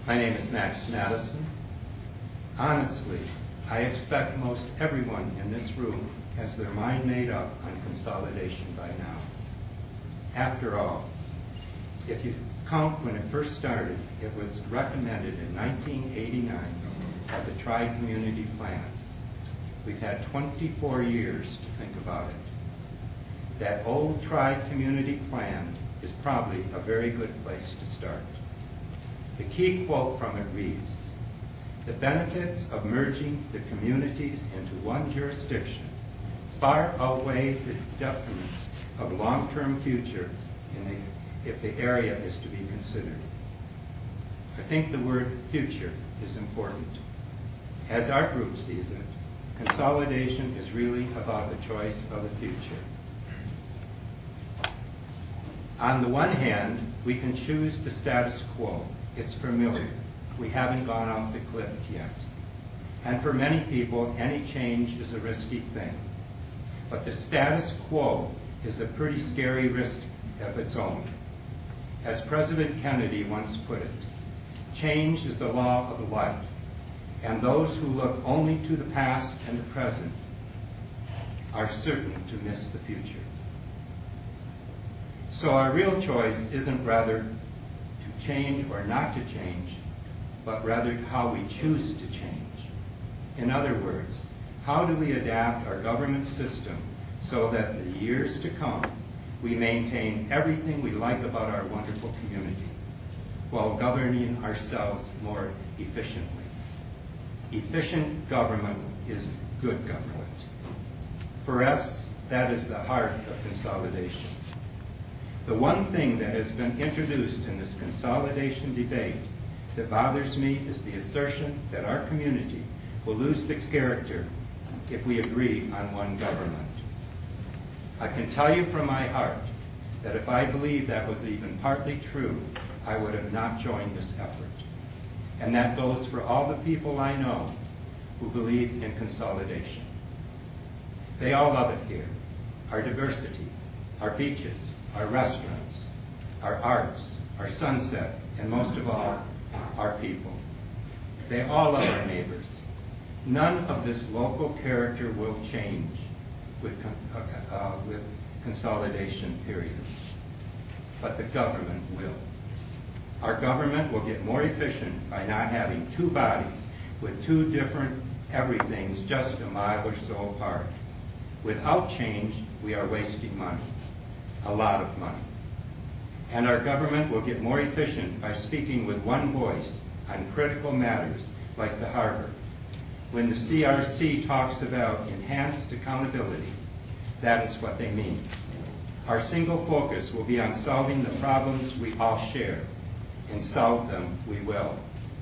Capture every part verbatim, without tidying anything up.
My name is Max Madison. Honestly, I expect most everyone in this room has their mind made up on consolidation by now. After all, if you count when it first started, it was recommended in nineteen eighty-nine at the Tri-Community Plan. We've had twenty-four years to think about it. That old Tri-Community Plan is probably a very good place to start. The key quote from it reads, "The benefits of merging the communities into one jurisdiction far outweigh the detriments of long-term future in the, if the area is to be considered." I think the word future is important. As our group sees it, consolidation is really about the choice of the future. On the one hand, we can choose the status quo. It's familiar. We haven't gone off the cliff yet. And for many people, any change is a risky thing. But the status quo is a pretty scary risk of its own. As President Kennedy once put it, change is the law of life, and those who look only to the past and the present are certain to miss the future. So our real choice isn't rather to change or not to change, but rather how we choose to change. In other words, how do we adapt our government system so that in the years to come we maintain everything we like about our wonderful community while governing ourselves more efficiently? Efficient government is good government. For us, that is the heart of consolidation. The one thing that has been introduced in this consolidation debate that bothers me is the assertion that our community will lose its character if we agree on one government. I can tell you from my heart that if I believed that was even partly true, I would have not joined this effort. And that goes for all the people I know who believe in consolidation. They all love it here. Our diversity, our beaches, our restaurants, our arts, our sunset, and most of all, our people. They all love our neighbors. None of this local character will change with, uh, with consolidation, period. But the government will. Our government will get more efficient by not having two bodies with two different everythings just a mile or so apart. Without change, we are wasting money. A lot of money. And our government will get more efficient by speaking with one voice on critical matters like the harbor. When the C R C talks about enhanced accountability, that is what they mean. Our single focus will be on solving the problems we all share, and solve them we will.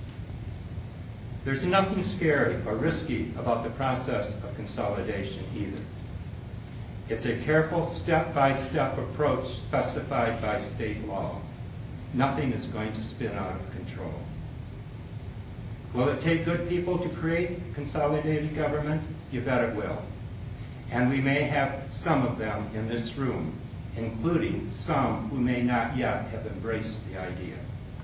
There's nothing scary or risky about the process of consolidation either. It's a careful step-by-step approach specified by state law. Nothing is going to spin out of control. Will it take good people to create consolidated government? You bet it will. And we may have some of them in this room, including some who may not yet have embraced the idea.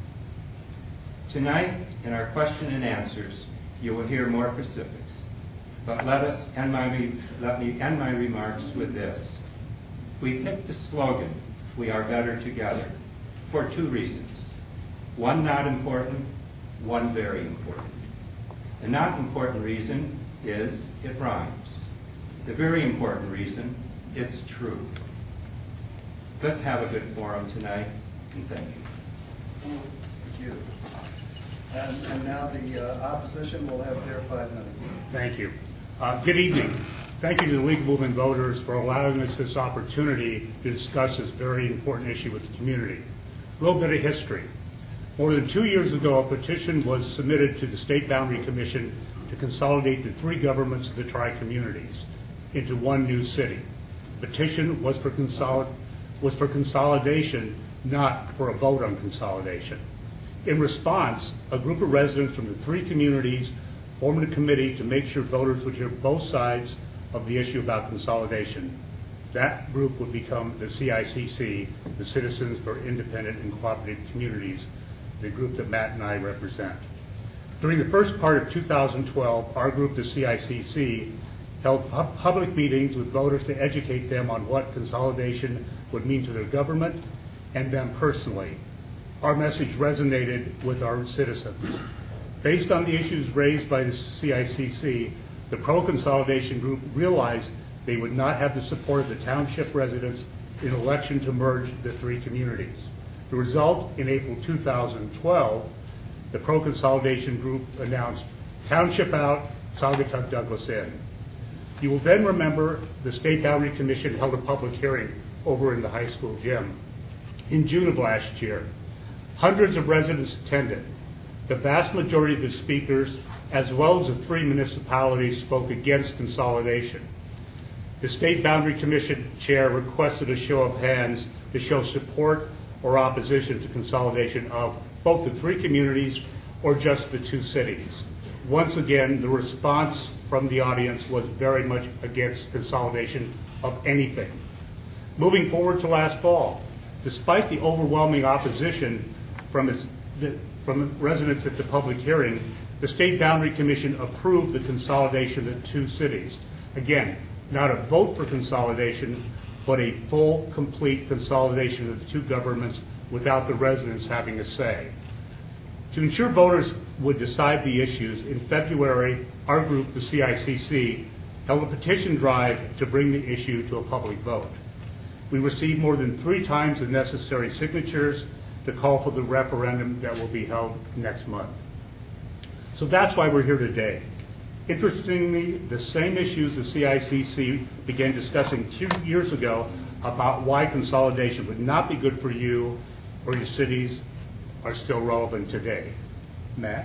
Tonight, in our question and answers, you will hear more specifics. But let us end my let me end my remarks with this. We picked the slogan, "We are better together," for two reasons. One not important, one very important. The not important reason is it rhymes. The very important reason, it's true. Let's have a good forum tonight, and thank you. Thank you. And, and now the uh, opposition will have their five minutes. Thank you. Uh, good evening. Thank you to the League of Movement Voters for allowing us this opportunity to discuss this very important issue with the community. A little bit of history. More than two years ago, a petition was submitted to the State Boundary Commission to consolidate the three governments of the tri-communities into one new city. The petition was for, consolid- was for consolidation, not for a vote on consolidation. In response, a group of residents from the three communities formed a committee to make sure voters would hear both sides of the issue about consolidation. That group would become the C I C C, the Citizens for Independent and Cooperative Communities, the group that Matt and I represent. During the first part of two thousand twelve, our group, the C I C C, held pu- public meetings with voters to educate them on what consolidation would mean to their government and them personally. Our message resonated with our citizens. Based on the issues raised by the C I C C, the pro-consolidation group realized they would not have the support of the township residents in an election to merge the three communities. The result, in April two thousand twelve, the pro-consolidation group announced Township out, Saugatuck Douglas in. You will then remember the State Boundary Commission held a public hearing over in the high school gym in June of last year. Hundreds of residents attended. The vast majority of the speakers, as well as the three municipalities, spoke against consolidation. The State Boundary Commission chair requested a show of hands to show support or opposition to consolidation of both the three communities or just the two cities. Once again, the response from the audience was very much against consolidation of anything. Moving forward to last fall, despite the overwhelming opposition from, its, the, from the residents at the public hearing, the State Boundary Commission approved the consolidation of the two cities. Again, not a vote for consolidation, but a full, complete consolidation of the two governments without the residents having a say. To ensure voters would decide the issues, in February, our group, the C I C C, held a petition drive to bring the issue to a public vote. We received more than three times the necessary signatures to call for the referendum that will be held next month. So that's why we're here today. Interestingly, the same issues the C I C C began discussing two years ago about why consolidation would not be good for you or your cities are still relevant today. Matt?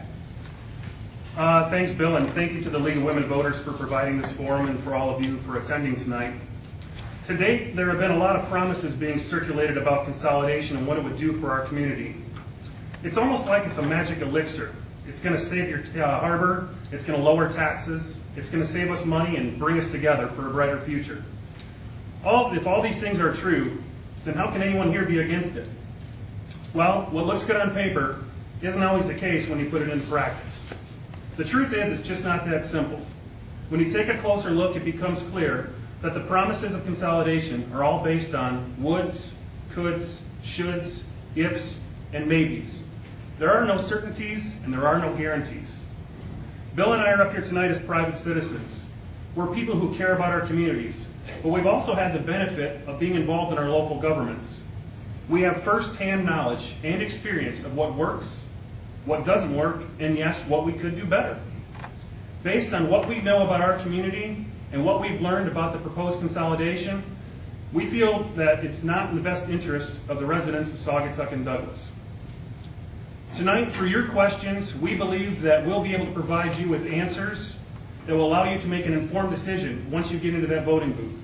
Uh, thanks, Bill, and thank you to the League of Women Voters for providing this forum and for all of you for attending tonight. To date, there have been a lot of promises being circulated about consolidation and what it would do for our community. It's almost like it's a magic elixir. It's going to save your uh, harbor, it's going to lower taxes, it's going to save us money and bring us together for a brighter future. All, if all these things are true, then how can anyone here be against it? Well, what looks good on paper isn't always the case when you put it into practice. The truth is, it's just not that simple. When you take a closer look, it becomes clear that the promises of consolidation are all based on woulds, coulds, shoulds, ifs, and maybes. There are no certainties and there are no guarantees. Bill and I are up here tonight as private citizens. We're people who care about our communities, but we've also had the benefit of being involved in our local governments. We have first-hand knowledge and experience of what works, what doesn't work, and yes, what we could do better. Based on what we know about our community and what we've learned about the proposed consolidation, we feel that it's not in the best interest of the residents of Saugatuck and Douglas. Tonight, through your questions, we believe that we'll be able to provide you with answers that will allow you to make an informed decision once you get into that voting booth.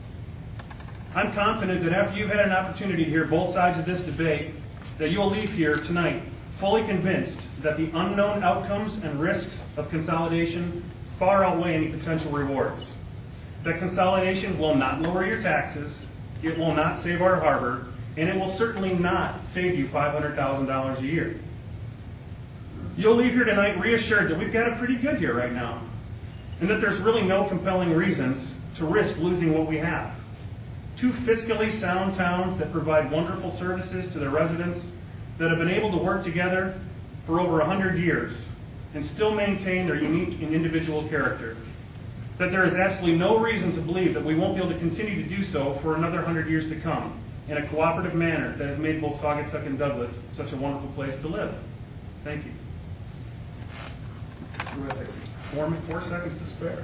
I'm confident that after you've had an opportunity to hear both sides of this debate, that you'll leave here tonight fully convinced that the unknown outcomes and risks of consolidation far outweigh any potential rewards. That consolidation will not lower your taxes, it will not save our harbor, and it will certainly not save you five hundred thousand dollars a year. You'll leave here tonight reassured that we've got it pretty good here right now, and that there's really no compelling reasons to risk losing what we have. Two fiscally sound towns that provide wonderful services to their residents, that have been able to work together for over one hundred years and still maintain their unique and individual character. That there is absolutely no reason to believe that we won't be able to continue to do so for another one hundred years to come in a cooperative manner that has made both Saugatuck and Douglas such a wonderful place to live. Thank you. Terrific. Four, four seconds to spare.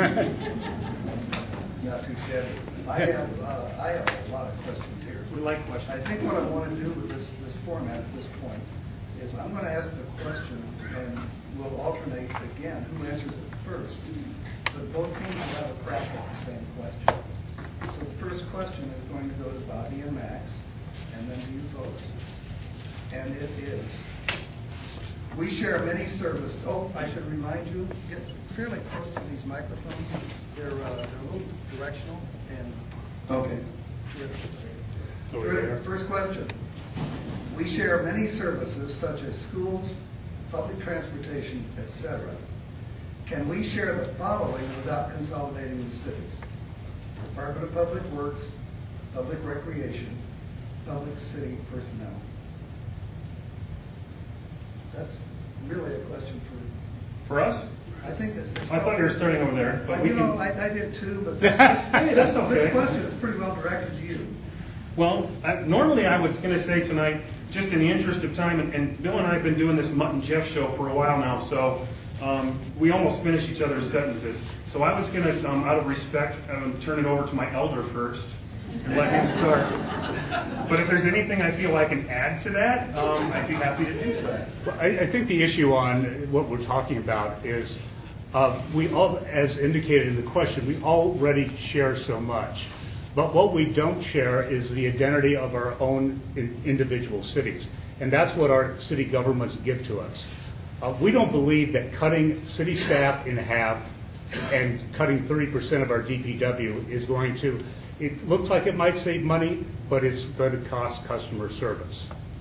Not too shabby. I have, uh, I have a lot of questions here. We like questions. I think what I want to do with this, this format at this point is I'm going to ask the question and we'll alternate again who answers it first. But both teams will have a crack at the same question. So the first question is going to go to Bobby and Max, and then to you folks. And it is, we share many services. Oh, I should remind you, get fairly close to these microphones. They're, uh, they're a little directional. And okay. First question. We share many services such as schools, public transportation, et cetera. Can we share the following without consolidating the cities? Department of Public Works, public recreation, public city personnel. That's really a question for... For us? I think it's... it's I thought you were starting over there. But Well, we you can... know, I, I did too, but this, Hey, that's this, okay. this question is pretty well directed to you. Well, I, normally I was going to say tonight, just in the interest of time, and, and Bill and I have been doing this Mutt and Jeff show for a while now, so um, we almost finish each other's sentences. So I was going to, um, out of respect, um, turn it over to my elder first and let him start. But if there's anything I feel I can add to that, um, I'd be happy to do so. Well, I, I think the issue on what we're talking about is uh, we all, as indicated in the question, we already share so much. But what we don't share is the identity of our own in individual cities. And that's what our city governments give to us. Uh, we don't believe that cutting city staff in half and cutting thirty percent of our D P W is going to, it looks like it might save money, but it's going to cost customer service.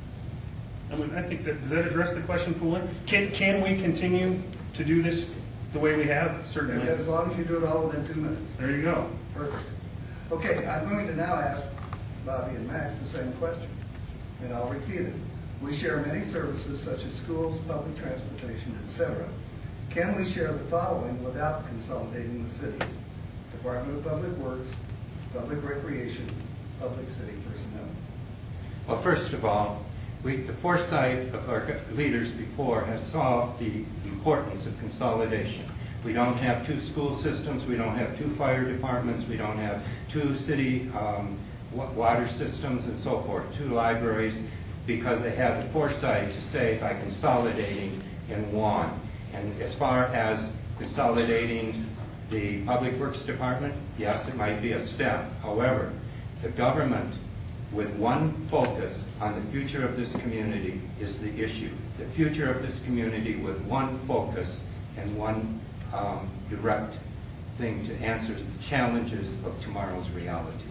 I mean, I think that, does that address the question fully? Can, can we continue to do this the way we have? Certainly. As long as you do it all within two minutes. There you go. Perfect. Okay, I'm going to now ask Bobby and Max the same question, and I'll repeat it. We share many services such as schools, public transportation, et cetera. Can we share the following without consolidating the cities? Department of Public Works, public recreation, public city personnel. Well, first of all, we, the foresight of our leaders before has saw the importance of consolidation. We don't have two school systems, we don't have two fire departments, we don't have two city um, water systems and so forth, two libraries, because they have the foresight to say by consolidating in one. And as far as consolidating the Public Works Department, yes, it might be a step. However, the government with one focus on the future of this community is the issue. The future of this community with one focus and one um, direct thing to answer the challenges of tomorrow's reality.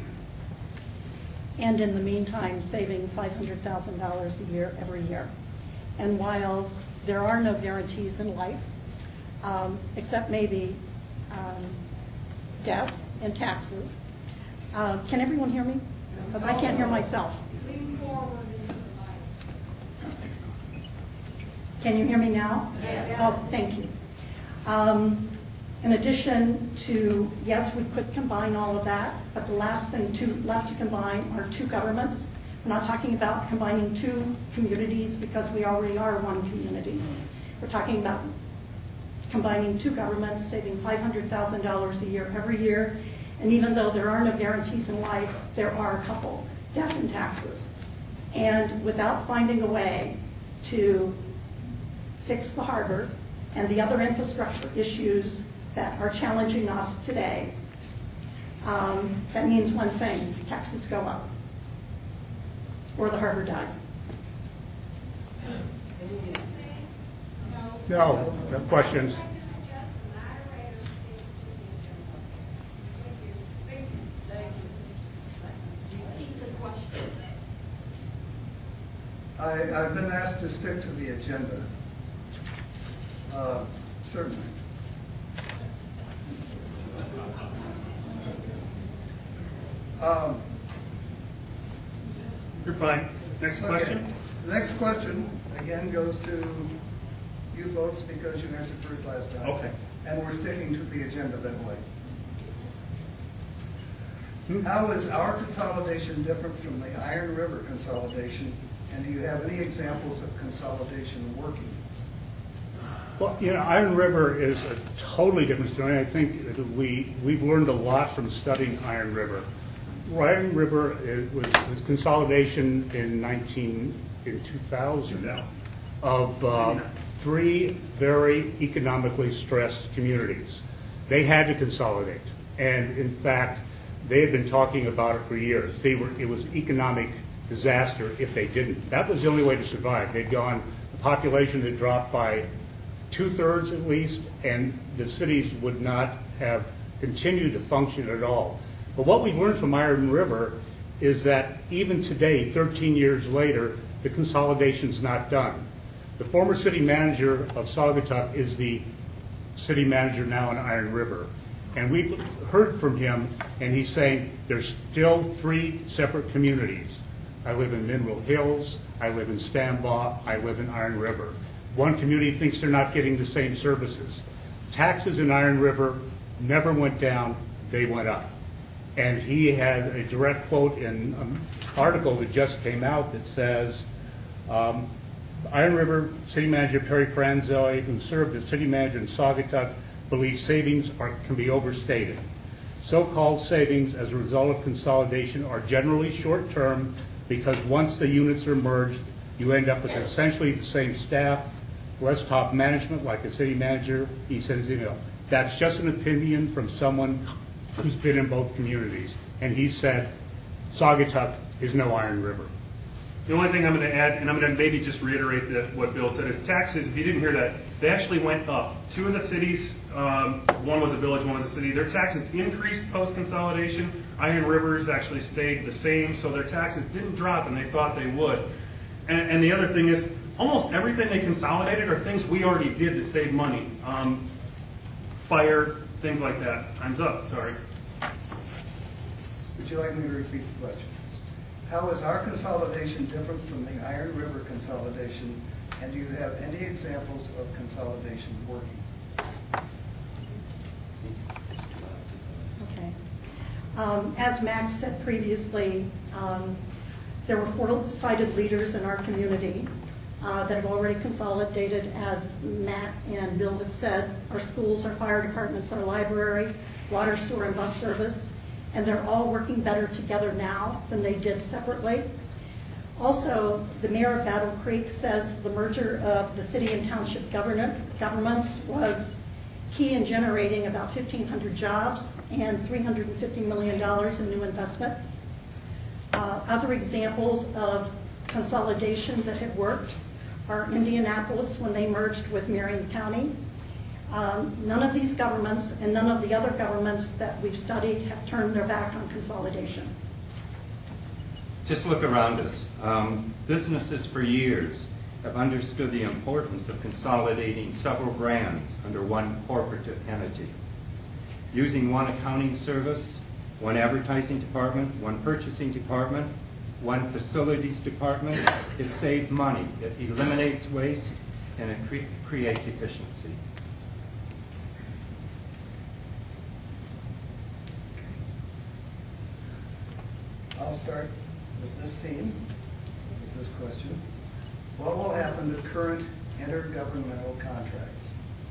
And in the meantime, saving five hundred thousand dollars a year every year. And while there are no guarantees in life, um, except maybe um, death and taxes, uh, can everyone hear me? Because I can't hear myself. Lean forward into the mic. Can you hear me now? Yes. Oh, thank you. Um, in addition to, yes, we could combine all of that, but the last thing to, left to combine are two governments. We're not talking about combining two communities because we already are one community. We're talking about combining two governments, saving five hundred thousand dollars a year every year. And even though there are no guarantees in life, there are a couple, death and taxes. And without finding a way to fix the harbor and the other infrastructure issues that are challenging us today, um, that means one thing, taxes go up, or the harbor dies. No, no questions. I, I've been asked to stick to the agenda. Uh, certainly. Um, You're fine. Next question. Okay. The next question, again, goes to you folks because you answered first last time. Okay. And we're sticking to the agenda that way. Hmm? How is our consolidation different from the Iron River consolidation? And do you have any examples of consolidation working? Well, you know, Iron River is a totally different story. I think that we, we've learned a lot from studying Iron River. Iron River is, was, was consolidation in nineteen in two thousand of uh, three very economically stressed communities. They had to consolidate, and in fact, they had been talking about it for years. They were it was economic disaster if they didn't. That was the only way to survive. They'd gone, the population had dropped by two-thirds at least, and the cities would not have continued to function at all. But what we've learned from Iron River is that even today, thirteen years later, the consolidation's not done. The former city manager of Saugatuck is the city manager now in Iron River. And we heard from him, and he's saying there's still three separate communities. I live in Mineral Hills, I live in Stambaugh, I live in Iron River. One community thinks they're not getting the same services. Taxes in Iron River never went down, they went up. And he had a direct quote in an article that just came out that says, um, Iron River City Manager Perry Franzoy, who served as city manager in Saugatuck, believes savings are, can be overstated. So-called savings as a result of consolidation are generally short-term because once the units are merged, you end up with essentially the same staff, less top management like a city manager. He sends email. That's just an opinion from someone who's been in both communities. And he said, Saugatuck is no Iron River. The only thing I'm going to add, and I'm going to maybe just reiterate that what Bill said, is taxes, if you didn't hear that, they actually went up. Two of the cities, um, one was a village, one was a city, their taxes increased post-consolidation. Iron Rivers actually stayed the same, so their taxes didn't drop, and they thought they would. And, and the other thing is, almost everything they consolidated are things we already did to save money. Um, fire, things like that. Time's up, sorry. Would you like me to repeat the question? How is our consolidation different from the Iron River consolidation, and do you have any examples of consolidation working? Okay. Um, as Max said previously, um, there were four cited leaders in our community uh, that have already consolidated, as Matt and Bill have said, our schools, our fire departments, our library, water, sewer, and bus service. And they're all working better together now than they did separately. Also, the mayor of Battle Creek says the merger of the city and township government, governments was key in generating about fifteen hundred jobs and three hundred fifty million dollars in new investment. Uh, other examples of consolidation that have worked are Indianapolis when they merged with Marion County. Um, none of these governments and none of the other governments that we've studied have turned their back on consolidation. Just look around us. Um, businesses for years have understood the importance of consolidating several brands under one corporate entity. Using one accounting service, one advertising department, one purchasing department, one facilities department, it saves money, it eliminates waste, and it cre- creates efficiency. I'll start with this team, with this question. What will happen to current intergovernmental contracts?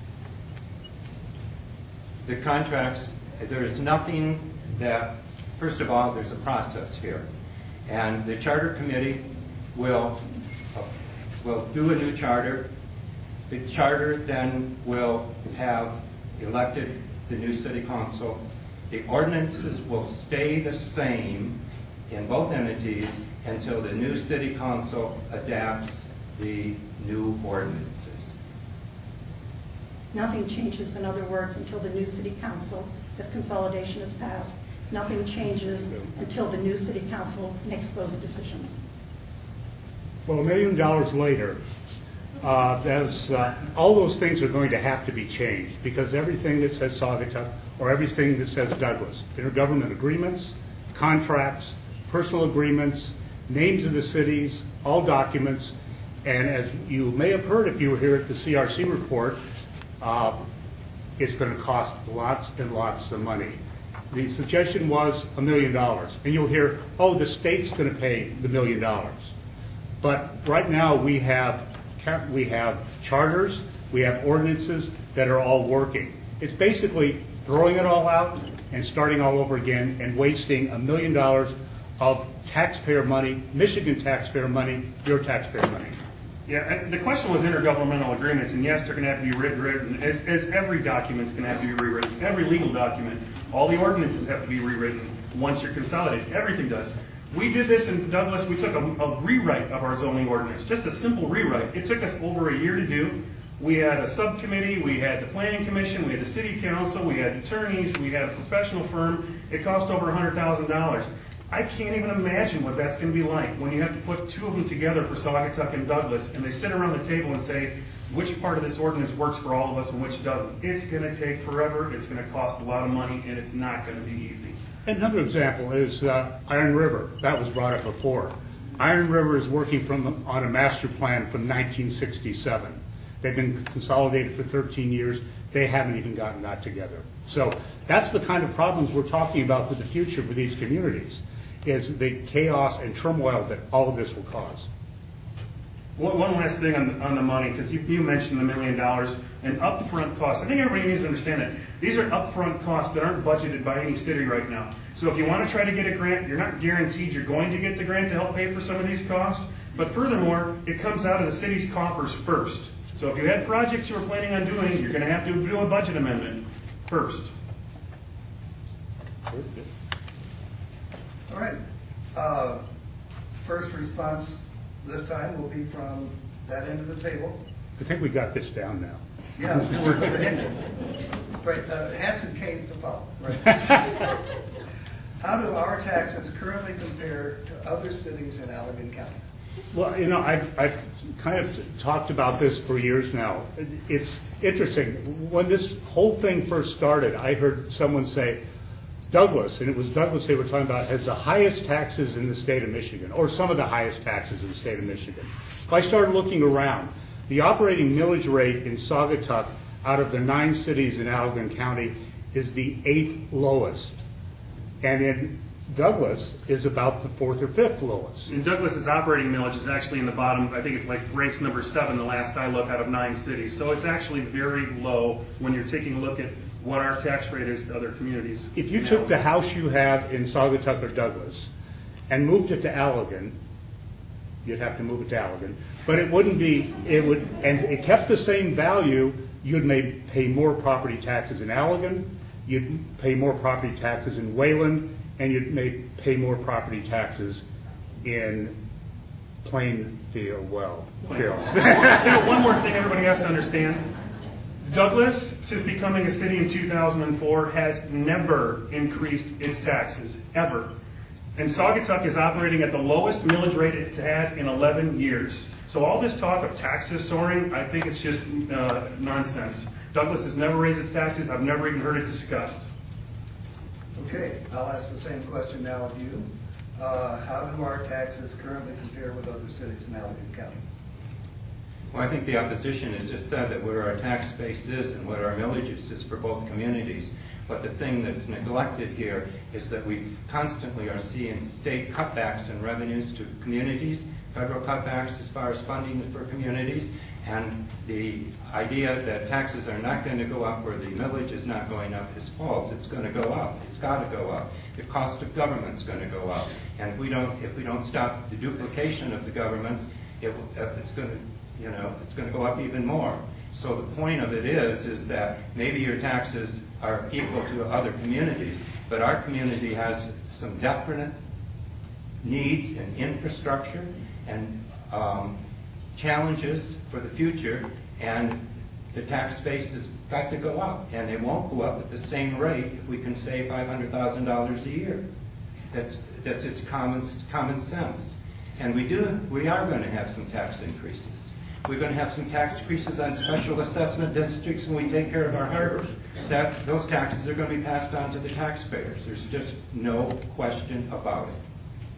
The contracts, there is nothing that, first of all, there's a process here. And the charter committee will, uh, will do a new charter. The charter then will have elected the new city council. The ordinances will stay the same in both entities until the new city council adapts the new ordinances. Nothing changes, in other words, until the new city council, if consolidation is passed. Nothing changes until the new city council makes those decisions. Well, a million dollars later, uh, there's, uh, all those things are going to have to be changed because everything that says Saugatuck or everything that says Douglas, intergovernment agreements, contracts, personal agreements, names of the cities, all documents, and as you may have heard if you were here at the C R C report, uh, it's going to cost lots and lots of money. The suggestion was a million dollars, and you'll hear, oh, the state's going to pay the million dollars. But right now we have we have charters, we have ordinances that are all working. It's basically throwing it all out and starting all over again and wasting a million dollars of taxpayer money, Michigan taxpayer money, your taxpayer money. Yeah, and the question was intergovernmental agreements, and yes, they're going to have to be rewritten, as, as every document's going to have to be rewritten. Every legal document, all the ordinances have to be rewritten once you're consolidated. Everything does. We did this in Douglas. We took a, a rewrite of our zoning ordinance, just a simple rewrite. It took us over a year to do. We had a subcommittee, we had the planning commission, we had the city council, we had attorneys, we had a professional firm. It cost over one hundred thousand dollars. I can't even imagine what that's going to be like when you have to put two of them together for Saugatuck and Douglas, and they sit around the table and say, which part of this ordinance works for all of us and which doesn't. It's going to take forever, it's going to cost a lot of money, and it's not going to be easy. Another example is uh, Iron River. That was brought up before. Iron River is working from on a master plan from nineteen sixty-seven. They've been consolidated for thirteen years. They haven't even gotten that together. So that's the kind of problems we're talking about for the future for these communities, is the chaos and turmoil that all of this will cause. One, one last thing on, on the money, because you, you mentioned the million dollars and upfront costs. I think everybody needs to understand that these are upfront costs that aren't budgeted by any city right now. So if you want to try to get a grant, you're not guaranteed you're going to get the grant to help pay for some of these costs. But furthermore, it comes out of the city's coffers first. So if you had projects you were planning on doing, you're going to have to do a budget amendment first. All right. Uh, first response this time will be from that end of the table. I think we got this down now. Yeah, we're right. Uh, hats and canes to follow. Right. How do our taxes currently compare to other cities in Allegan County? Well, you know, I've, I've kind of talked about this for years now. It's interesting. When this whole thing first started, I heard someone say, Douglas, and it was Douglas they were talking about, has the highest taxes in the state of Michigan, or some of the highest taxes in the state of Michigan. If I started looking around, the operating millage rate in Saugatuck out of the nine cities in Allegan County is the eighth lowest. And in Douglas is about the fourth or fifth lowest. And Douglas's operating millage is actually in the bottom. I think it's like ranks number seven the last I looked out of nine cities. So it's actually very low when you're taking a look at what our tax rate is to other communities. If you took the house you have in Saugatuck or Douglas and moved it to Allegan, you'd have to move it to Allegan, but it wouldn't be, it would, and it kept the same value, you'd may pay more property taxes in Allegan, you'd pay more property taxes in Wayland, and you may pay more property taxes in Plainfield. Well, Phil. One more thing everybody has to understand. Douglas, since becoming a city in two thousand four, has never increased its taxes, ever. And Saugatuck is operating at the lowest millage rate it's had in eleven years. So all this talk of taxes soaring, I think it's just uh, nonsense. Douglas has never raised its taxes. I've never even heard it discussed. Okay, I'll ask the same question now of you. Uh, how do our taxes currently compare with other cities in Allegan County? Well, I think the opposition has just said that where our tax base is and what our millages is for both communities. But the thing that's neglected here is that we constantly are seeing state cutbacks in revenues to communities, federal cutbacks as far as funding for communities, and the idea that taxes are not going to go up or the millage is not going up is false. It's going to go up. It's got to go up. The cost of government's going to go up, and if we don't, if we don't stop the duplication of the governments, it, it's going to, you know, it's going to go up even more. So the point of it is, is that maybe your taxes are equal to other communities, but our community has some definite needs and infrastructure and um, challenges for the future, and the tax base has got to go up, and it won't go up at the same rate if we can save five hundred thousand dollars a year. That's that's its common common sense, and we do we are going to have some tax increases. We're going to have some tax increases on special assessment districts when we take care of our harbors. That those taxes are going to be passed on to the taxpayers. There's just no question about it.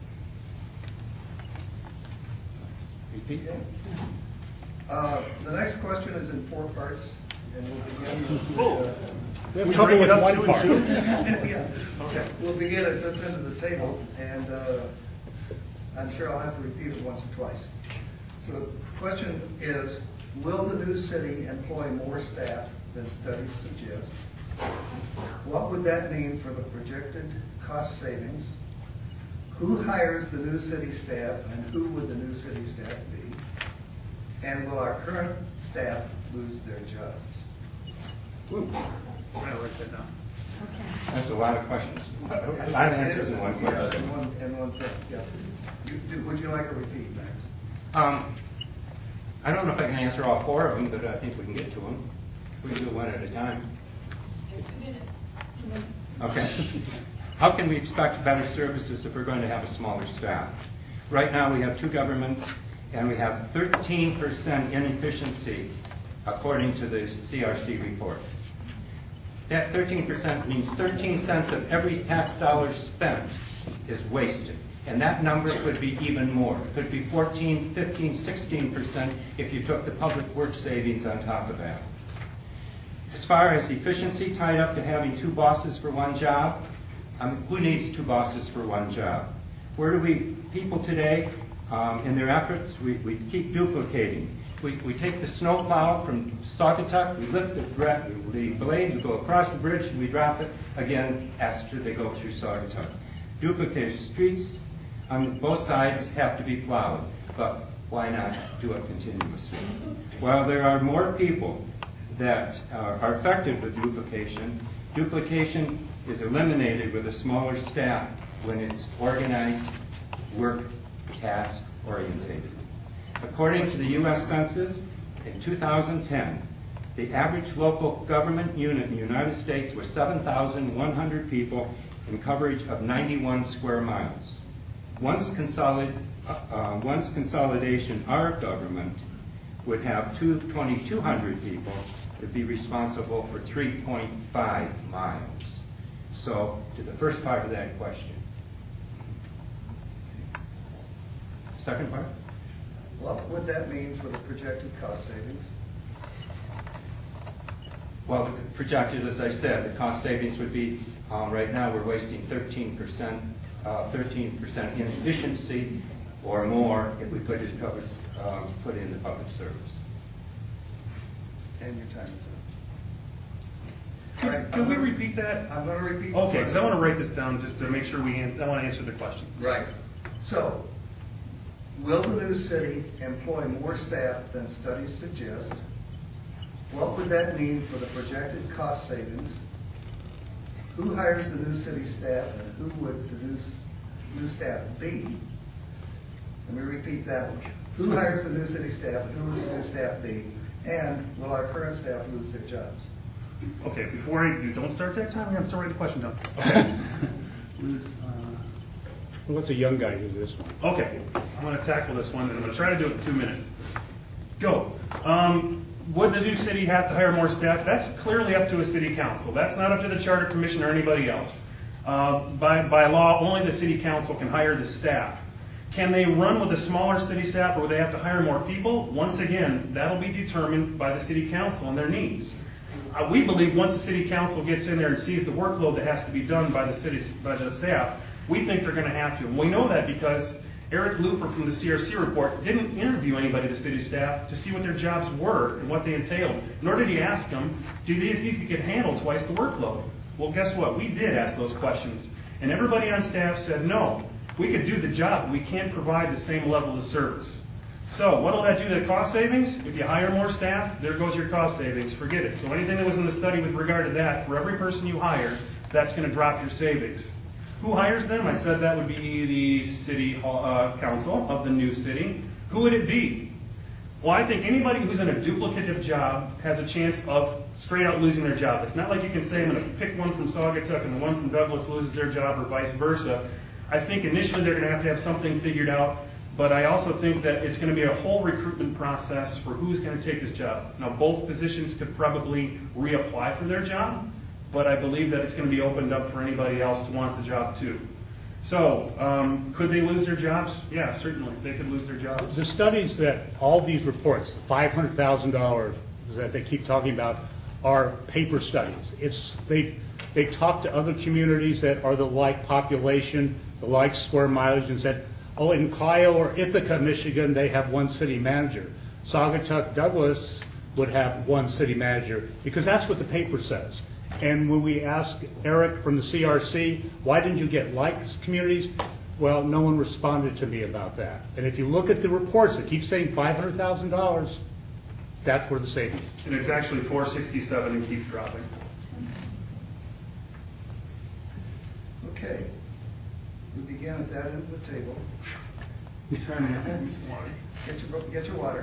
Uh, the next question is in four parts, and we'll begin with the, uh, We have trouble with one part. yeah. Okay. We'll begin at this end of the table, and uh, I'm sure I'll have to repeat it once or twice. So the question is, will the new city employ more staff than studies suggest? What would that mean for the projected cost savings? Who hires the new city staff, and who would the new city staff be? And will our current staff lose their jobs? Ooh, I'm going to write that down. Okay. That's a lot of questions. A lot of answers in one Yeah, question. in one, in one thing, yeah. You, do, would you like a repeat, Max? Um, I don't know if I can answer all four of them, but I think we can get to them. We can do one at a time. Two minutes. Okay. How can we expect better services if we're going to have a smaller staff? Right now we have two governments and we have thirteen percent inefficiency according to the C R C report. That thirteen percent means thirteen cents of every tax dollar spent is wasted. And that number could be even more. It could be fourteen, fifteen, sixteen percent if you took the public works savings on top of that. As far as efficiency tied up to having two bosses for one job, I mean, who needs two bosses for one job? Where do we, people today, um, in their efforts, we, we keep duplicating. We, we take the snow plow from Saugatuck, we lift the, the blade, we go across the bridge, and we drop it again after they go through Saugatuck. Duplicate streets on both sides have to be plowed, but why not do it continuously? Well, there are more people that are, are affected with duplication. Duplication is eliminated with a smaller staff when it's organized, work, task orientated. According to the U S Census, in two thousand ten, the average local government unit in the United States was seven thousand one hundred people in coverage of ninety-one square miles. Once, consolid, uh, once consolidation, our government would have twenty-two hundred people to be responsible for three point five miles. So, to the first part of that question. Second part? What would that mean for the projected cost savings? Well, projected, as I said, the cost savings would be, um, right now we're wasting thirteen percent, uh, thirteen percent inefficiency or more if we put it, covers, um, put in the public service. And your time is up. Can, All right, can we gonna, repeat that? I'm going to repeat. Okay, because I want to write this down just to make sure we. An- I want to answer the question. Right. So, will the new city employ more staff than studies suggest? What would that mean for the projected cost savings? Who hires the new city staff, and who would the new, new staff be? Let me repeat that one. Who hires the new city staff, and who would the new staff be? And will our current staff lose their jobs? Okay, before I, you don't start that time, I'm still writing the question down. Okay. Lose, uh, Well, let the young guy do this one. Okay, I'm going to tackle this one, and I'm going to try to do it in two minutes. Go. Um, would the new city have to hire more staff? That's clearly up to a city council. That's not up to the charter commission or anybody else. Uh, by, by law, only the city council can hire the staff. Can they run with a smaller city staff, or would they have to hire more people? Once again, that'll be determined by the city council and their needs. Uh, we believe once the city council gets in there and sees the workload that has to be done by the city, by the staff, we think they're going to have to. And we know that because Eric Luper from the C R C report didn't interview anybody, the city staff, to see what their jobs were and what they entailed. Nor did he ask them, do you think you could handle twice the workload? Well, guess what? We did ask those questions. And everybody on staff said, no, we could do the job, but we can't provide the same level of service. So what will that do to the cost savings? If you hire more staff, there goes your cost savings. Forget it. So anything that was in the study with regard to that, for every person you hire, that's going to drop your savings. Who hires them? I said that would be the city uh, council of the new city. Who would it be? Well, I think anybody who's in a duplicative job has a chance of straight out losing their job. It's not like you can say, I'm going to pick one from Saugatuck and the one from Douglas loses their job or vice versa. I think initially they're going to have to have something figured out, but I also think that it's going to be a whole recruitment process for who's going to take this job. Now, both positions could probably reapply for their job, but I believe that it's going to be opened up for anybody else to want the job too. So, um, could they lose their jobs? Yeah, certainly. They could lose their jobs. The studies that all these reports, the five hundred thousand dollars that they keep talking about, are paper studies. It's they they talk to other communities that are the like population, the like square mileage, and said, oh, in Clio or Ithaca, Michigan, they have one city manager. Saugatuck, Douglas would have one city manager because that's what the paper says. And when we asked Eric from the C R C, why didn't you get like communities? Well, no one responded to me about that. And if you look at the reports that keep saying five hundred thousand dollars, that's where the savings. And it's actually four sixty-seven and keeps dropping. Okay. We begin at that end of the table. Get your, get your water.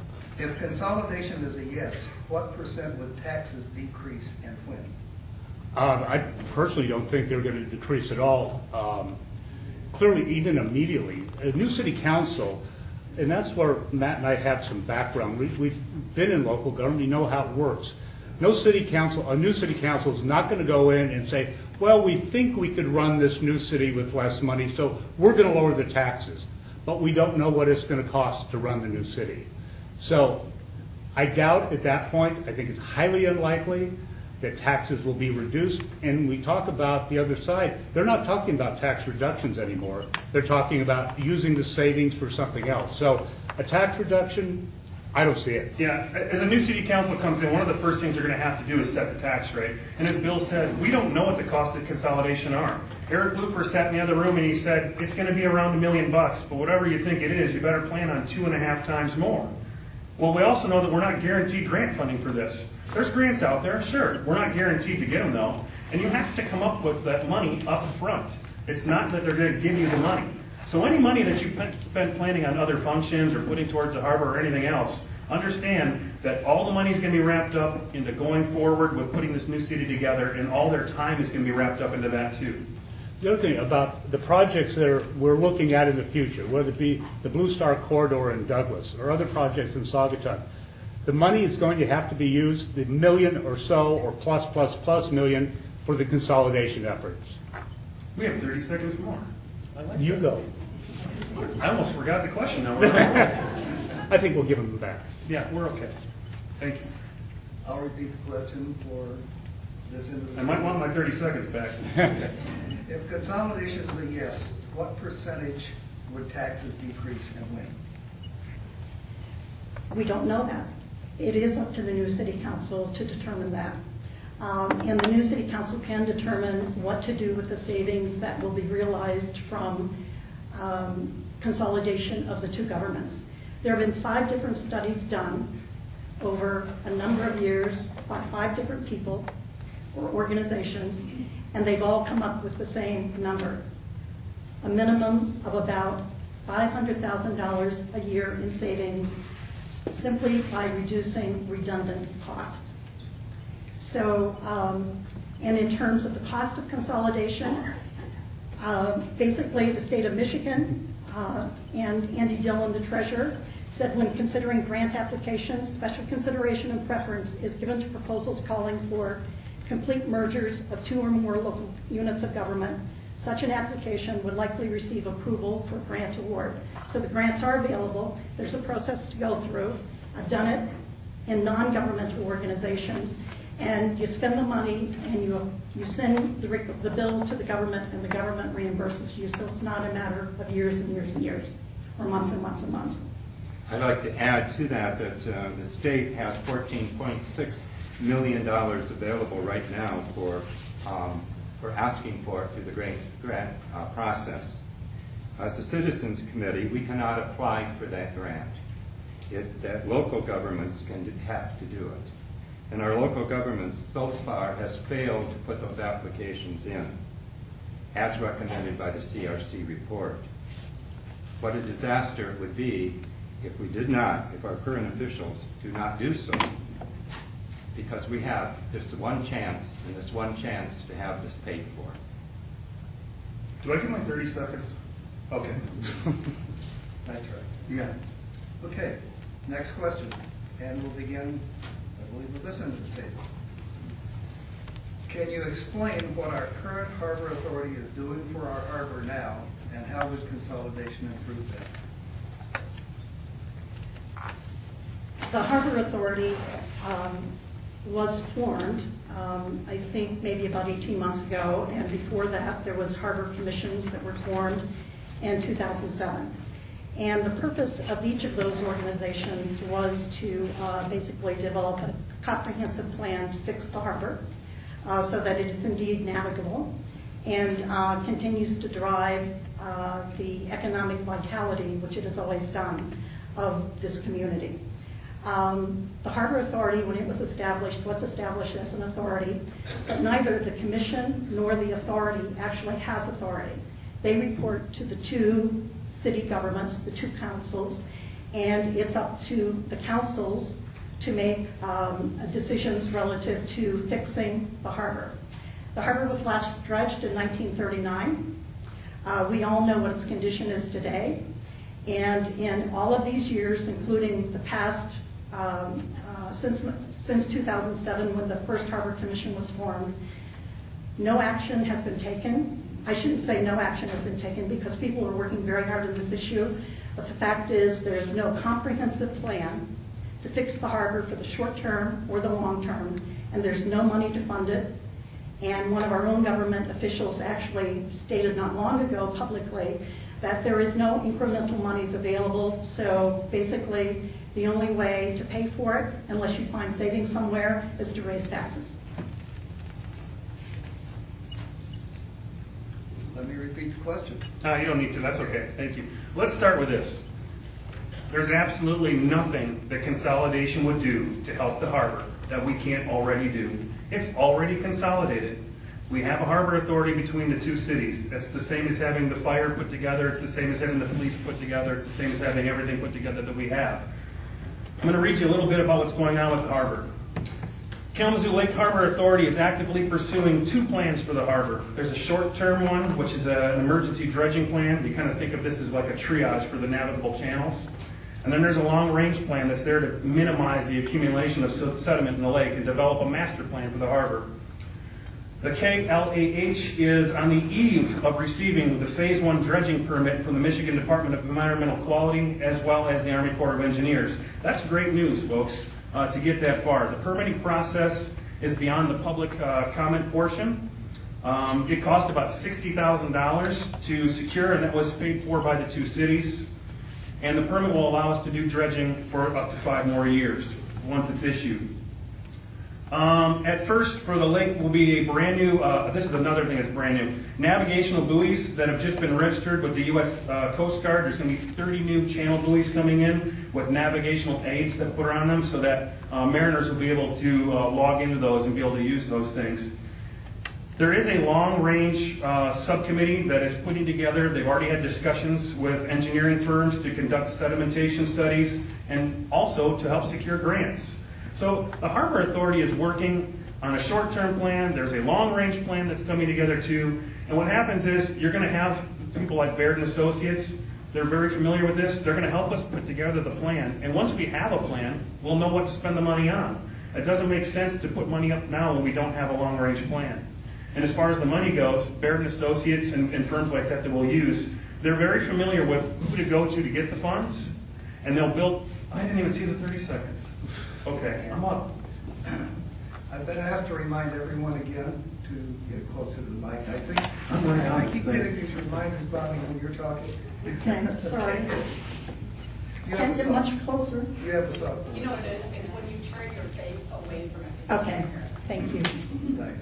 If consolidation is a yes, what percent would taxes decrease and when? Um, I personally don't think they're going to decrease at all. Um, clearly, even immediately, a new city council, and that's where Matt and I have some background. We, we've been in local government. We know how it works. No city council, a new city council is not going to go in and say, well, we think we could run this new city with less money, so we're going to lower the taxes. But we don't know what it's going to cost to run the new city. So I doubt at that point, I think it's highly unlikely that taxes will be reduced. And we talk about the other side. They're not talking about tax reductions anymore. They're talking about using the savings for something else. So a tax reduction, I don't see it. Yeah, as a new city council comes in, one of the first things they're going to have to do is set the tax rate. And as Bill said, we don't know what the cost of consolidation are. Eric Luper sat in the other room and he said, it's going to be around a million bucks, but whatever you think it is, you better plan on two and a half times more. Well, we also know that we're not guaranteed grant funding for this. There's grants out there, sure. We're not guaranteed to get them, though. And you have to come up with that money up front. It's not that they're going to give you the money. So any money that you spend planning on other functions or putting towards the harbor or anything else, understand that all the money is going to be wrapped up into going forward with putting this new city together, and all their time is going to be wrapped up into that, too. The other thing about the projects that are, we're looking at in the future, whether it be the Blue Star Corridor in Douglas or other projects in Saugatuck, the money is going to have to be used, the million or so or plus, plus, plus million for the consolidation efforts. We have thirty seconds more. I like you that. go. I almost forgot the question now. I think we'll give them back. Yeah, we're okay. Thank you. I'll repeat the question for this individual. I might want my thirty seconds back. If consolidation is a yes, what percentage would taxes decrease and when? We don't know that. It is up to the new city council to determine that. Um, and the new city council can determine what to do with the savings that will be realized from um, consolidation of the two governments. There have been five different studies done over a number of years by five different people or organizations, and they've all come up with the same number, a minimum of about five hundred thousand dollars a year in savings simply by reducing redundant costs. So, um, and in terms of the cost of consolidation, uh, basically the state of Michigan uh, and Andy Dillon, the treasurer, said when considering grant applications, special consideration and preference is given to proposals calling for complete mergers of two or more local units of government. Such an application would likely receive approval for grant award. So the grants are available. There's a process to go through. I've done it in non-governmental organizations. And you spend the money and you you send the, the bill to the government, and the government reimburses you. So it's not a matter of years and years and years or months and months and months. I'd like to add to that that uh, the state has fourteen point six million dollars available right now for um, for asking for it through the grant, grant uh, process. As a citizens committee, we cannot apply for that grant. It, that local governments can do, have to do it. And our local government so far has failed to put those applications in, as recommended by the C R C report. What a disaster it would be if we did not, if our current officials do not do so, because we have this one chance and this one chance to have this paid for. Do I get my thirty seconds? Okay. That's right. Yeah. Okay. Next question. And we'll begin, I believe, with this end of the table. Can you explain what our current harbor authority is doing for our harbor now, and how would consolidation improve that? The Harbor Authority um, was formed, um, I think, maybe about eighteen months ago, and before that there was harbor commissions that were formed in two thousand seven. And the purpose of each of those organizations was to uh, basically develop a comprehensive plan to fix the harbor uh, so that it is indeed navigable and uh, continues to drive uh, the economic vitality, which it has always done, of this community. Um, the Harbor Authority, when it was established, was established as an authority, but neither the commission nor the authority actually has authority. They report to the two city governments, the two councils, and it's up to the councils to make um, decisions relative to fixing the harbor. The harbor was last dredged in nineteen thirty-nine. Uh, we all know what its condition is today. And in all of these years, including the past, um, uh, since, since two thousand seven, when the first Harbor Commission was formed, no action has been taken. I shouldn't say no action has been taken because people are working very hard on this issue. But the fact is there's no comprehensive plan to fix the harbor for the short term or the long term, and there's no money to fund it. And one of our own government officials actually stated not long ago publicly that there is no incremental monies available. So basically, the only way to pay for it, unless you find savings somewhere, is to raise taxes. Let me repeat the question. Uh, you don't need to. That's okay. Thank you. Let's start with this. There's absolutely nothing that consolidation would do to help the harbor that we can't already do. It's already consolidated. We have a harbor authority between the two cities. It's the same as having the fire put together. It's the same as having the police put together. It's the same as having everything put together that we have. I'm going to read you a little bit about what's going on with the harbor. Kalamazoo Lake Harbor Authority is actively pursuing two plans for the harbor. There's a short-term one, which is a, an emergency dredging plan. You kind of think of this as like a triage for the navigable channels. And then there's a long-range plan that's there to minimize the accumulation of sediment in the lake and develop a master plan for the harbor. The K L A H is on the eve of receiving the Phase one dredging permit from the Michigan Department of Environmental Quality as well as the Army Corps of Engineers. That's great news, folks, uh, to get that far. The permitting process is beyond the public uh, comment portion. Um, it cost about sixty thousand dollars to secure, and that was paid for by the two cities. And the permit will allow us to do dredging for up to five more years once it's issued. Um, at first, for the lake will be a brand new, uh, this is another thing that's brand new, navigational buoys that have just been registered with the U S Uh, Coast Guard. There's going to be thirty new channel buoys coming in with navigational aids that put on them so that uh, mariners will be able to uh, log into those and be able to use those things. There is a long-range uh, subcommittee that is putting together. They've already had discussions with engineering firms to conduct sedimentation studies and also to help secure grants. So the Harbor Authority is working on a short-term plan. There's a long-range plan that's coming together too. And what happens is you're going to have people like Baird and Associates. They're very familiar with this. They're going to help us put together the plan. And once we have a plan, we'll know what to spend the money on. It doesn't make sense to put money up now when we don't have a long-range plan. And as far as the money goes, Baird and Associates and, and firms like that that we'll use, they're very familiar with who to go to to get the funds, and they'll build. I didn't even see the thirty seconds. Okay, I'm up. I've been asked to remind everyone again to get closer to the mic. I think I'm right on I keep the getting these reminders, Bonnie, when you're talking. Okay, sorry. You have Can't the get soft- much closer. You have the soft voice. You know what it is? It's when you turn your face away from it. Okay, thank you. Thanks.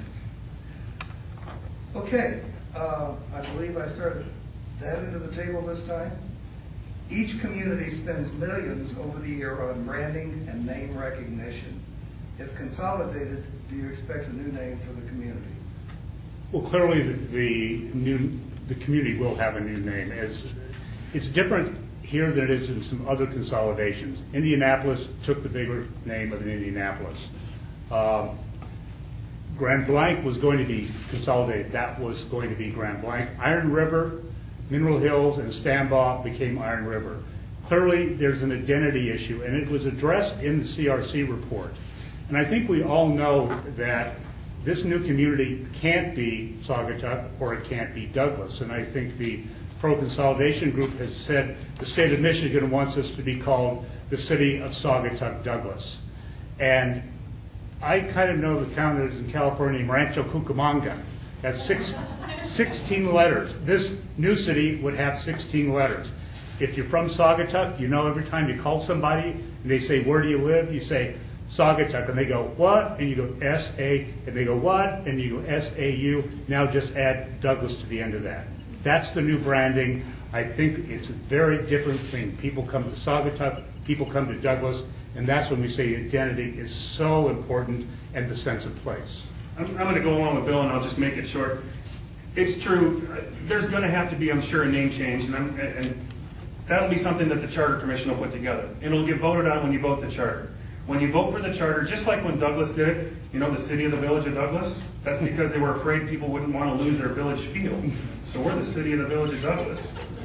Okay, uh, I believe I started that into the table this time. Each community spends millions over the year on branding and name recognition. If consolidated, do you expect a new name for the community? Well, clearly the, the new the community will have a new name. As it's different here than it is in some other consolidations. Indianapolis took the bigger name of Indianapolis. Um, Grand Blanc was going to be consolidated. That was going to be Grand Blanc. Iron River, Mineral Hills, and Stambaugh became Iron River. Clearly, there's an identity issue, and it was addressed in the C R C report. And I think we all know that this new community can't be Saugatuck or it can't be Douglas. And I think the pro-consolidation group has said the state of Michigan wants us to be called the city of Saugatuck Douglas. And I kind of know the town that is in California named Rancho Cucamonga. That's six, sixteen letters. This new city would have sixteen letters. If you're from Saugatuck, you know every time you call somebody and they say, where do you live? You say, Saugatuck. And they go, what? And you go, S A. And they go, what? And you go, S A U. Now just add Douglas to the end of that. That's the new branding. I think it's a very different thing. People come to Saugatuck, people come to Douglas, and that's when we say identity is so important and the sense of place. I'm, I'm going to go along with Bill, and I'll just make it short. It's true. There's going to have to be, I'm sure, a name change, and, I'm, and that'll be something that the Charter Commission will put together. And it'll get voted on when you vote the charter. When you vote for the charter, just like when Douglas did it, you know, the city of the village of Douglas, that's because they were afraid people wouldn't want to lose their village feel. So we're the city of the village of Douglas.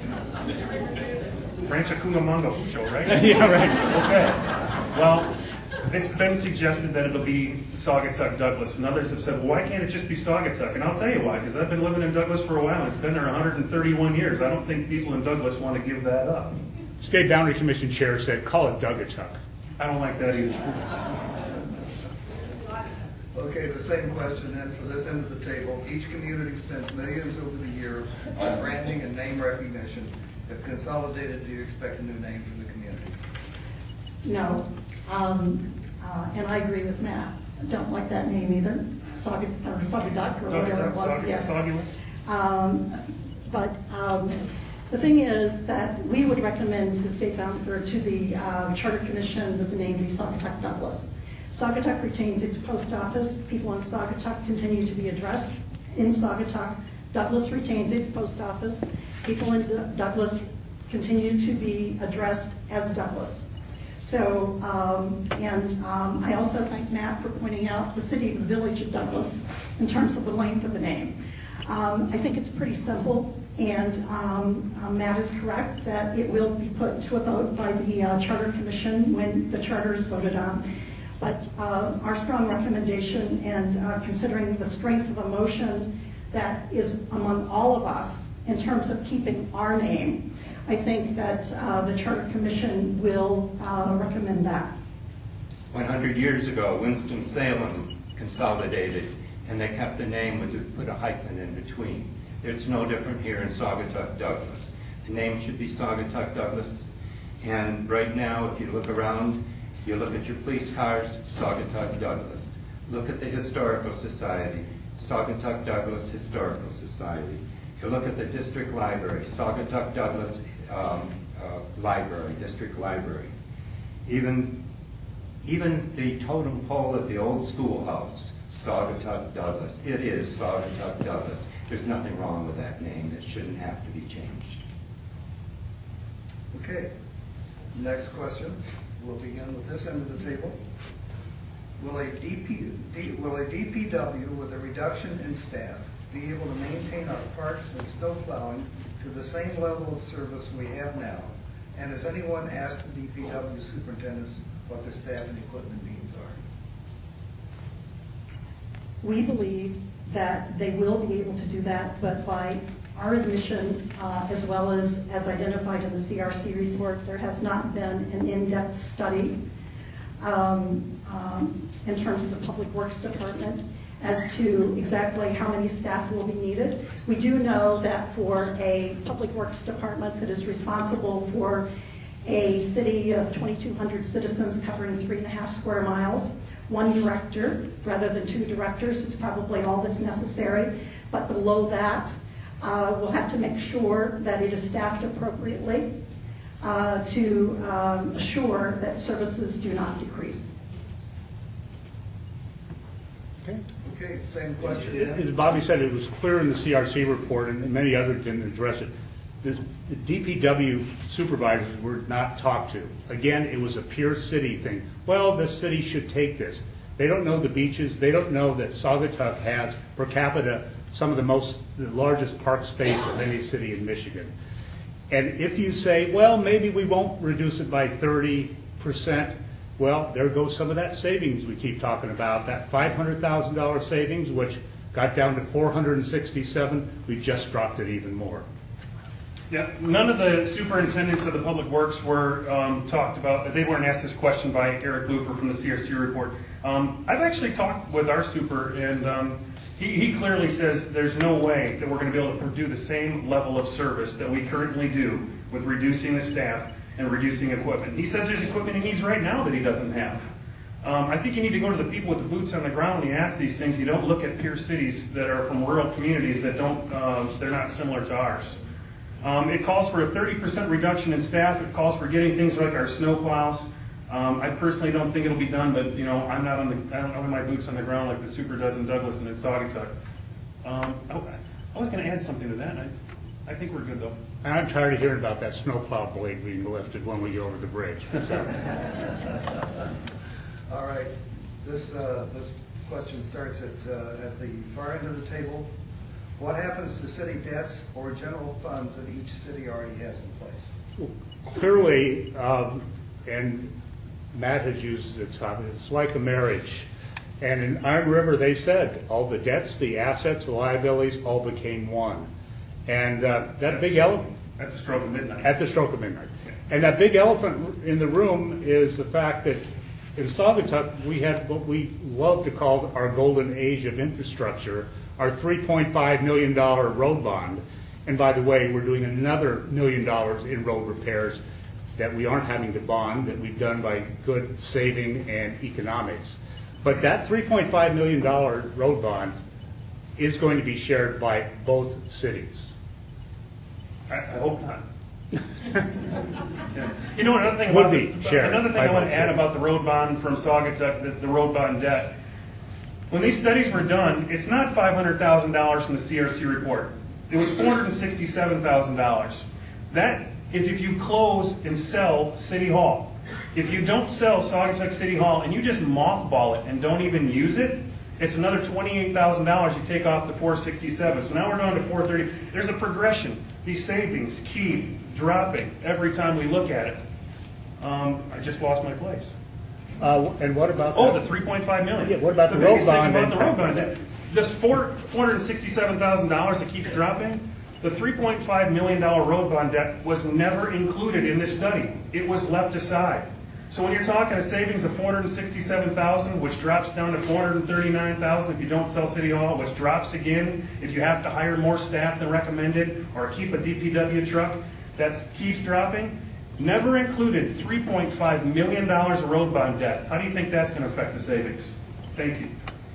Rancho Cucamonga Pucho, right? Yeah, right. Okay. Well, it's been suggested that it'll be Saugatuck Douglas, and others have said, well, why can't it just be Saugatuck? And I'll tell you why, because I've been living in Douglas for a while, and it's been there one hundred thirty-one years. I don't think people in Douglas want to give that up. State Boundary Commission Chair said, call it Dougatuck. I don't like that either. Okay, the same question then for this end of the table. Each community spends millions over the year on branding and name recognition. If consolidated, do you expect a new name for the community? No. Um, uh, and I agree with Matt. I don't like that name either. Saugatuck or Saugatuck or whatever it was. Yeah. Um, but um, the thing is that we would recommend to the state boundary, or to the uh, Charter Commission that the name be Saugatuck Douglas. Saugatuck retains its post office. People in Saugatuck continue to be addressed in Saugatuck. Douglas retains its post office. People in D- Douglas continue to be addressed as Douglas. So, um, and um, I also thank Matt for pointing out the city and the village of Douglas in terms of the length of the name. Um, I think it's pretty simple, and um, uh, Matt is correct that it will be put to a vote by the uh, Charter Commission when the charter is voted on. But uh, our strong recommendation, and uh, considering the strength of emotion that is among all of us in terms of keeping our name, I think that uh, the Charter Commission will uh, recommend that. one hundred years ago, Winston-Salem consolidated, and they kept the name with put a hyphen in between. It's no different here in Saugatuck Douglas. The name should be Saugatuck Douglas. And right now, if you look around, you look at your police cars, Saugatuck Douglas. Look at the Historical Society, Saugatuck Douglas Historical Society. You look at the district library, Saugatuck Douglas um, uh, Library, District Library. Even, even the totem pole at the old schoolhouse, Saugatuck Douglas. It is Saugatuck Douglas. There's nothing wrong with that name. It shouldn't have to be changed. Okay. Next question. We'll begin with this end of the table. Will a D P, D, will a D P W with a reduction in staff be able to maintain our parks and snow plowing to the same level of service we have now? And has anyone asked the D P W superintendents what their staff and equipment needs are? We believe that they will be able to do that, but by our admission, uh, as well as as identified in the C R C report, there has not been an in-depth study um, um, in terms of the Public Works Department as to exactly how many staff will be needed. We do know that for a Public Works Department that is responsible for a city of twenty-two hundred citizens covering three and a half square miles, one director rather than two directors is probably all that's necessary. But below that, uh, we'll have to make sure that it is staffed appropriately uh, to um, assure that services do not decrease. Okay. Okay, same question. It, as Bobby said, it was clear in the C R C report, and many others didn't address it. This, the D P W supervisors were not talked to. Again, it was a pure city thing. Well, the city should take this. They don't know the beaches. They don't know that Saugatuck has, per capita, some of the most, the largest park space of any city in Michigan. And if you say, well, maybe we won't reduce it by thirty percent, well, there goes some of that savings we keep talking about. That five hundred thousand dollars savings, which got down to four hundred sixty-seven, we just dropped it even more. Yeah, none of the superintendents of the public works were um, talked about. They weren't asked this question by Eric Looper from the C R C report. Um, I've actually talked with our super, and um, he, he clearly says there's no way that we're going to be able to do the same level of service that we currently do with reducing the staff and reducing equipment. He says there's equipment he needs right now that he doesn't have. Um, I think you need to go to the people with the boots on the ground when you ask these things. You don't look at peer cities that are from rural communities that don't, uh, they're not similar to ours. Um, it calls for a thirty percent reduction in staff. It calls for getting things like our snow plows. Um, I personally don't think it'll be done, but you know, I'm not on the, I don't have my boots on the ground like the super does in Douglas and in Saugatuck. Um, I, I was going to add something to that. I, I think we're good though. And I'm tired of hearing about that snowplow blade being lifted when we go over the bridge. So. All right. This uh, this question starts at uh, at the far end of the table. What happens to city debts or general funds that each city already has in place? Clearly, um, and Matt has used the topic, it's like a marriage. And in Iron River, they said all the debts, the assets, the liabilities all became one. And uh, that big elephant... At the stroke of midnight. At the stroke of midnight. And that big elephant in the room is the fact that in Saugatuck, we had what we love to call our golden age of infrastructure, our three point five million dollars road bond. And by the way, we're doing another million dollars in road repairs that we aren't having to bond, that we've done by good saving and economics. But that three point five million dollars road bond is going to be shared by both cities. I, I hope not. Yeah. You know, another thing Would about be the, shared another thing by I want both to add cities. about the road bond from Saugatuck, the, the road bond debt. When these studies were done, it's not five hundred thousand dollars from the C R C report. It was four hundred sixty-seven thousand dollars. That is if you close and sell City Hall. If you don't sell Saugatuck City Hall and you just mothball it and don't even use it, it's another twenty-eight thousand dollars you take off the four hundred sixty-seven. So now we're down to four hundred thirty. There's a progression. These savings keep dropping every time we look at it. Um, I just lost my place. Uh, and what about Oh, that? the three point five million dollars. Yeah, what about the, the road biggest thing bond? about the road bond debt? This four hundred sixty-seven thousand dollars that keeps dropping, the three point five million dollars road bond debt was never included in this study. It was left aside. So when you're talking a savings of four hundred sixty-seven thousand dollars, which drops down to four hundred thirty-nine thousand dollars if you don't sell City Hall, which drops again if you have to hire more staff than recommended or keep a D P W truck, that keeps dropping. Never included three point five million dollars of road bond debt. How do you think that's going to affect the savings? Thank you.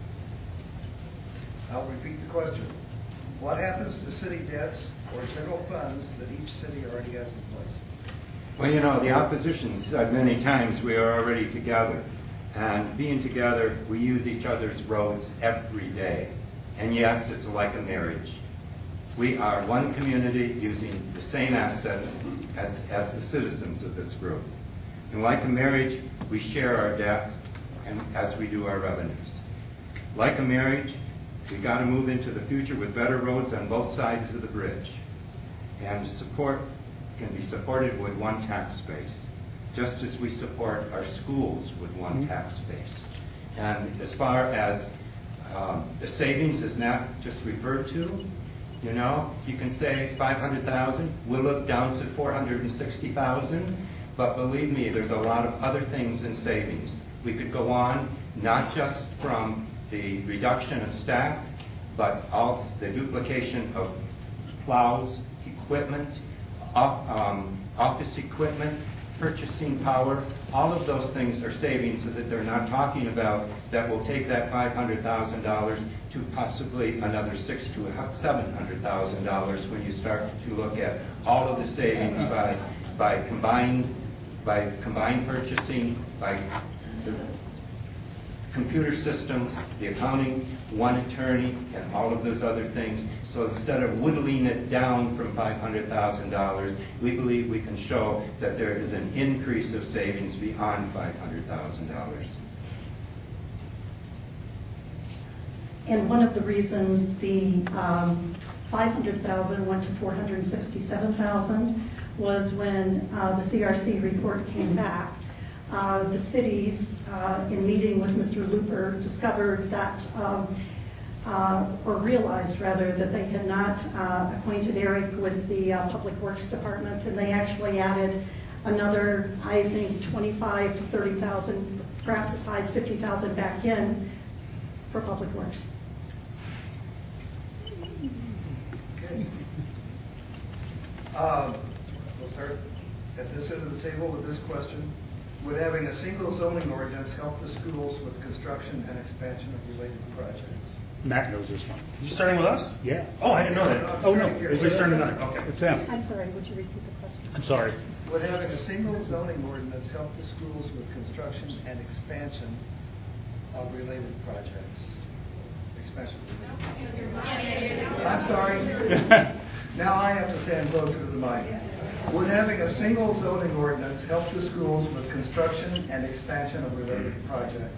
I'll repeat the question. What happens to city debts or general funds that each city already has in place? Well, you know, the opposition said many times we are already together. And being together, we use each other's roads every day. And yes, it's like a marriage. We are one community using the same assets as, as the citizens of this group. And like a marriage, we share our debt and as we do our revenues. Like a marriage, we got to move into the future with better roads on both sides of the bridge. And support can be supported with one tax base, just as we support our schools with one mm-hmm. tax base. And as far as um, the savings, as Matt just referred to, you know, you can say five hundred thousand dollars. We'll look down to four hundred sixty thousand dollars. But believe me, there's a lot of other things in savings. We could go on, not just from the reduction of staff, but also the duplication of plows, equipment, off, um, office equipment, purchasing power. All of those things are savings that they're not talking about that will take that five hundred thousand dollars to possibly another six to seven hundred thousand dollars when you start to look at all of the savings by by combined by combined purchasing, by the computer systems, the accounting, one attorney, and all of those other things. So instead of whittling it down from five hundred thousand dollars, we believe we can show that there is an increase of savings beyond five hundred thousand dollars. And one of the reasons the um, five hundred thousand dollars went to four hundred sixty-seven thousand dollars was when uh, the C R C report came back. Uh, the cities, uh, in meeting with Mister Looper, discovered that, um, uh, or realized rather, that they had not uh, acquainted Eric with the uh, Public Works Department, and they actually added another, I think, twenty-five to thirty thousand, perhaps as high as fifty thousand back in for Public Works. Okay. Um, we'll start at this end of the table with this question. Would having a single zoning ordinance help the schools with construction and expansion of related projects? Matt knows this one. You starting with us? Yeah. Oh, I didn't know that. Oh, no. It's just turn to nine. Okay. It's him. I'm sorry, would you repeat the question? I'm sorry. Would having a single zoning ordinance help the schools with construction and expansion of related projects? Expansion of related. I'm sorry. Now I have to stand closer to the mic. Would having a single zoning ordinance help the schools with construction and expansion of related projects?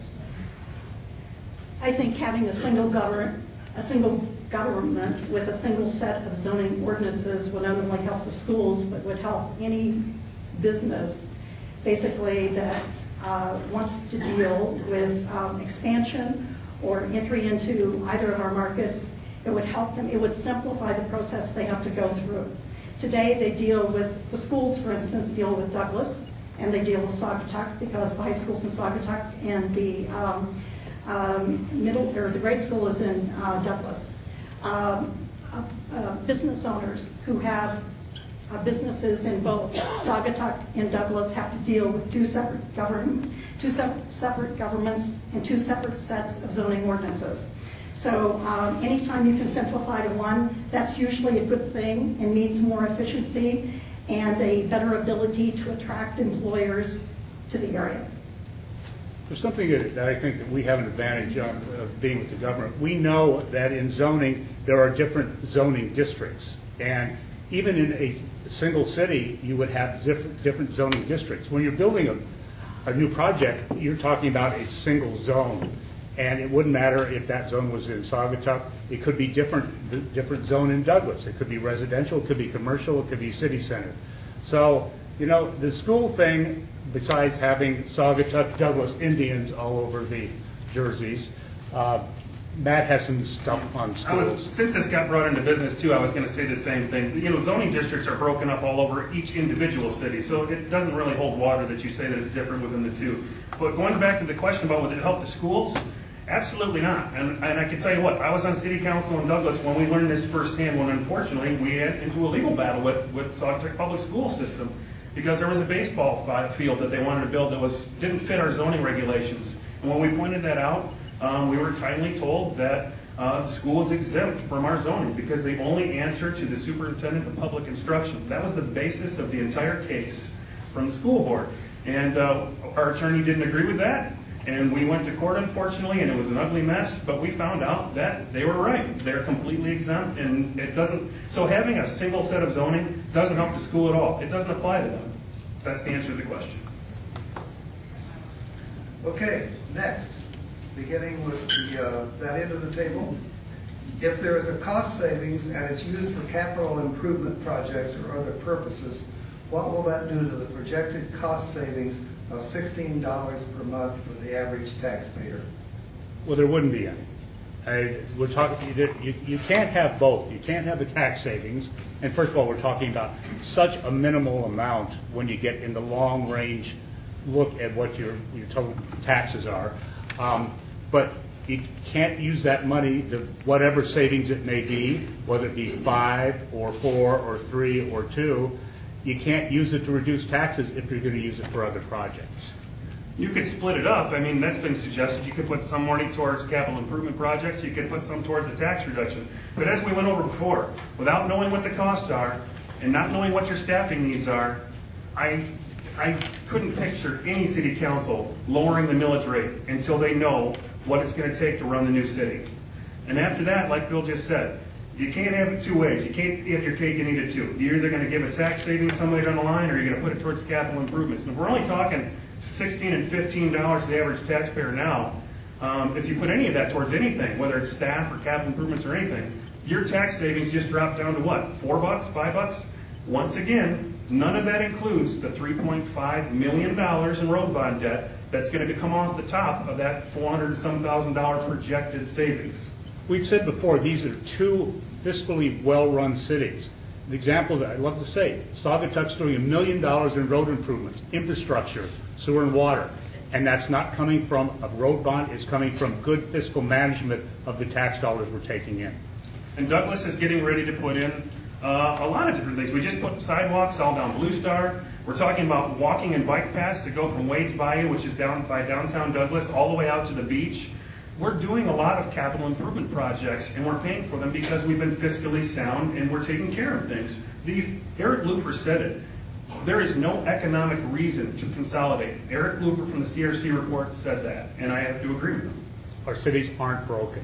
I think having a single government, a single government with a single set of zoning ordinances would not only help the schools, but would help any business, basically, that uh, wants to deal with um, expansion or entry into either of our markets. It would help them. It would simplify the process they have to go through. Today, they deal with, the schools, for instance, deal with Douglas, and they deal with Saugatuck, because the high school's in Saugatuck, and the um, um, middle, or the grade school is in uh, Douglas. Um, uh, uh, business owners who have uh, businesses in both Saugatuck and Douglas have to deal with two separate government, two separate, separate governments and two separate sets of zoning ordinances. So um, anytime you can simplify to one, that's usually a good thing and means more efficiency and a better ability to attract employers to the area. There's something that, that I think that we have an advantage on of being with the government. We know that in zoning there are different zoning districts, and even in a single city you would have different, different zoning districts. When you're building a, a new project, you're talking about a single zone. And it wouldn't matter if that zone was in Saugatuck. It could be different, different zone in Douglas. It could be residential, it could be commercial, it could be city center. So, you know, the school thing, besides having Saugatuck, Douglas Indians all over the jerseys, uh, Matt has some stuff on schools. I was, since this got brought into business too, I was going to say the same thing. You know, zoning districts are broken up all over each individual city, so it doesn't really hold water that you say that it's different within the two. But going back to the question about would it help the schools? Absolutely not. And, and I can tell you what, I was on city council in Douglas when we learned this firsthand, when unfortunately we went into a legal battle with, with Saugatuck Public School System because there was a baseball field that they wanted to build that was didn't fit our zoning regulations. And when we pointed that out, um, we were kindly told that uh, the school is exempt from our zoning because they only answer to the superintendent of public instruction. That was the basis of the entire case from the school board. And uh, our attorney didn't agree with that. And we went to court, unfortunately, and it was an ugly mess, but we found out that they were right. They're completely exempt, and it doesn't, so having a single set of zoning doesn't help the school at all. It doesn't apply to them. That's the answer to the question. Okay, next, beginning with the, uh, that end of the table. If there is a cost savings and it's used for capital improvement projects or other purposes, what will that do to the projected cost savings of sixteen dollars per month for the average taxpayer? Well, there wouldn't be any. I, we're talking. You, you can't have both. You can't have the tax savings. And first of all, we're talking about such a minimal amount when you get in the long range look at what your your total taxes are. Um, but you can't use that money, the, whatever savings it may be, whether it be five or four or three or two. You can't use it to reduce taxes if you're going to use it for other projects. You could split it up. I mean, that's been suggested. You could put some money towards capital improvement projects. You could put some towards the tax reduction. But as we went over before, without knowing what the costs are and not knowing what your staffing needs are, I I couldn't picture any city council lowering the millage rate until they know what it's going to take to run the new city. And after that, like Bill just said, you can't have it two ways. You can't have your cake and eat it too. You're either going to give a tax savings somebody down the line, or you're going to put it towards capital improvements. And if we're only talking sixteen and fifteen dollars to the average taxpayer now, um, if you put any of that towards anything, whether it's staff or capital improvements or anything, your tax savings just drop down to what? Four bucks, five bucks? Once again, none of that includes the three point five million dollars in road bond debt that's going to come off the top of that four hundred and some thousand dollars projected savings. We've said before, these are two fiscally well-run cities. An example that I'd love to say, Saugatuck's doing a million dollars in road improvements, infrastructure, sewer and water. And that's not coming from a road bond, it's coming from good fiscal management of the tax dollars we're taking in. And Douglas is getting ready to put in uh, a lot of different things. We just put sidewalks all down Blue Star. We're talking about walking and bike paths that go from Wade's Bayou, which is down by downtown Douglas, all the way out to the beach. We're doing a lot of capital improvement projects, and we're paying for them because we've been fiscally sound and we're taking care of things. These, Eric Luper said it. There is no economic reason to consolidate. Eric Luper from the C R C report said that, and I have to agree with him. Our cities aren't broken.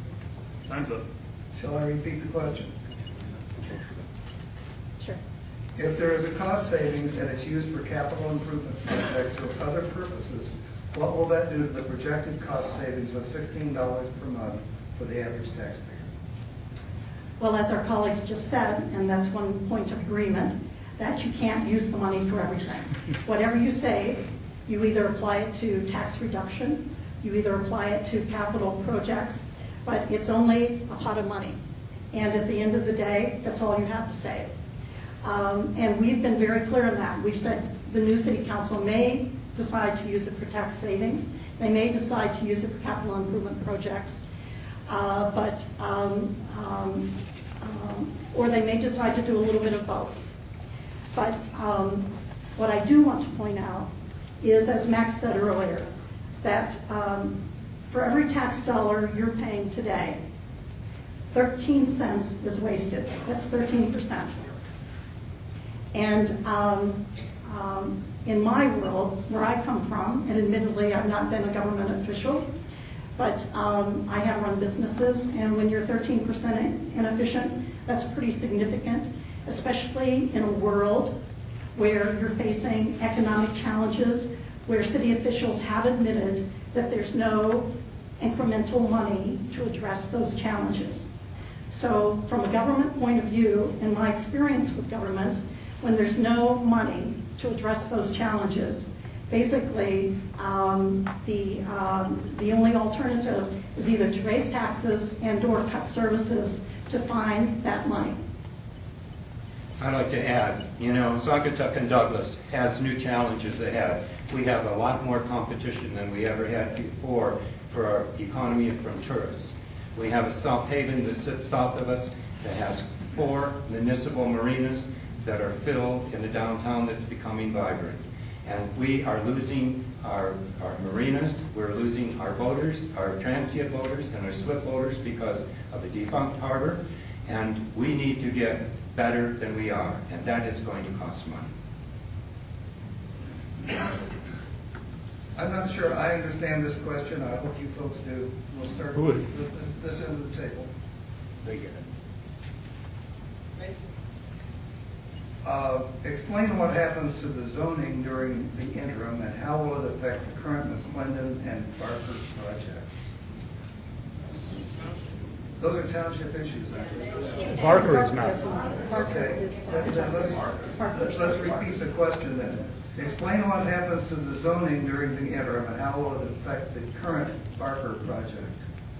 Time's up. Shall I repeat the question? Sure. If there is a cost savings and it's used for capital improvement projects or other purposes, what will that do to the projected cost savings of sixteen dollars per month for the average taxpayer? Well, as our colleagues just said, and that's one point of agreement, that you can't use the money for everything. Whatever you save, you either apply it to tax reduction, you either apply it to capital projects, but it's only a pot of money. And at the end of the day, that's all you have to save. Um, and we've been very clear on that. We've said the new city council may decide to use it for tax savings. They may decide to use it for capital improvement projects. Uh, but, um, um, um, or they may decide to do a little bit of both. But um, what I do want to point out is, as Max said earlier, that um, for every tax dollar you're paying today, thirteen cents is wasted. That's thirteen percent. And um, um, in my world, where I come from, and admittedly I've not been a government official, but um, I have run businesses, and when you're thirteen percent inefficient, that's pretty significant, especially in a world where you're facing economic challenges, where city officials have admitted that there's no incremental money to address those challenges. So from a government point of view, in my experience with governments, when there's no money to address those challenges, basically um, the, um, the only alternative is either to raise taxes and or cut services to find that money. I'd like to add, you know, Saugatuck and Douglas has new challenges ahead. We have a lot more competition than we ever had before for our economy and from tourists. We have a South Haven that sits south of us that has four municipal marinas that are filled in a downtown that's becoming vibrant. And we are losing our, our marinas, we're losing our boaters, our transient boaters and our slip boaters because of a defunct harbor. And we need to get better than we are, and that is going to cost money. I'm not sure I understand this question. I hope you folks do. We'll start Who with would? this, this end of the table. They get it. Uh, explain what happens to the zoning during the interim and how will it affect the current McClendon and Barker projects? Those are township issues, actually. Barker is not. Okay, then, then let's, let's, let's repeat the question then. Explain what happens to the zoning during the interim and how will it affect the current Barker project?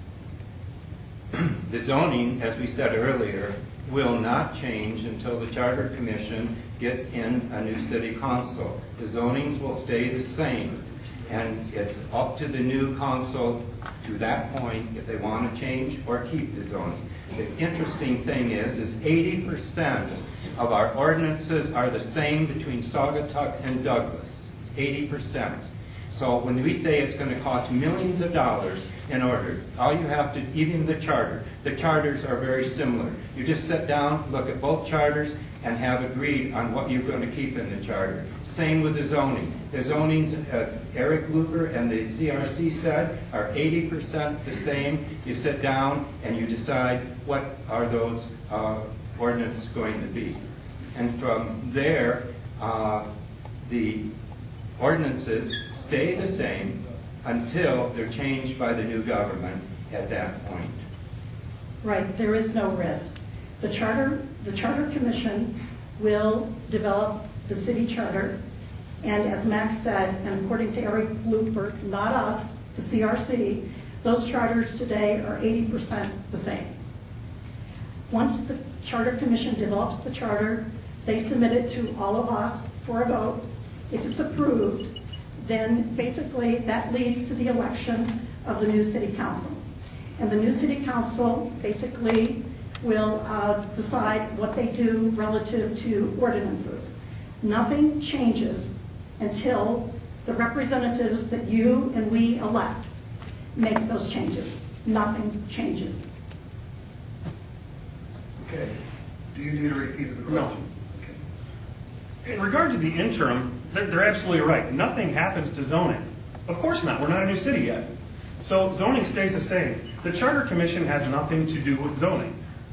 The zoning, as we said earlier, will not change until the Charter Commission gets in a new city council. The zonings will stay the same, and it's up to the new council to that point if they want to change or keep the zoning. The interesting thing is, is eighty percent of our ordinances are the same between Saugatuck and Douglas. eighty percent. So when we say it's going to cost millions of dollars in order, all you have to, even the charter, the charters are very similar. You just sit down, look at both charters, and have agreed on what you're going to keep in the charter. Same with the zoning. The zonings, uh, Eric Luper and the C R C said, are eighty percent the same. You sit down and you decide what are those uh, ordinances going to be. And from there, uh, the ordinances stay the same until they're changed by the new government at that point. Right, there is no risk. The charter, the Charter Commission will develop the city charter, and as Max said, and according to Eric Looper, not us, the C R C, those charters today are eighty percent the same. Once the Charter Commission develops the charter, they submit it to all of us for a vote. If it's approved, then basically that leads to the election of the new city council. And the new city council basically will uh, decide what they do relative to ordinances. Nothing changes until the representatives that you and we elect make those changes. Nothing changes. Okay. Do you need a repeat of the question? No. In regard to the interim, they're, they're absolutely right. Nothing happens to zoning. Of course not. We're not a new city yet. So zoning stays the same. The Charter Commission has nothing to do with zoning.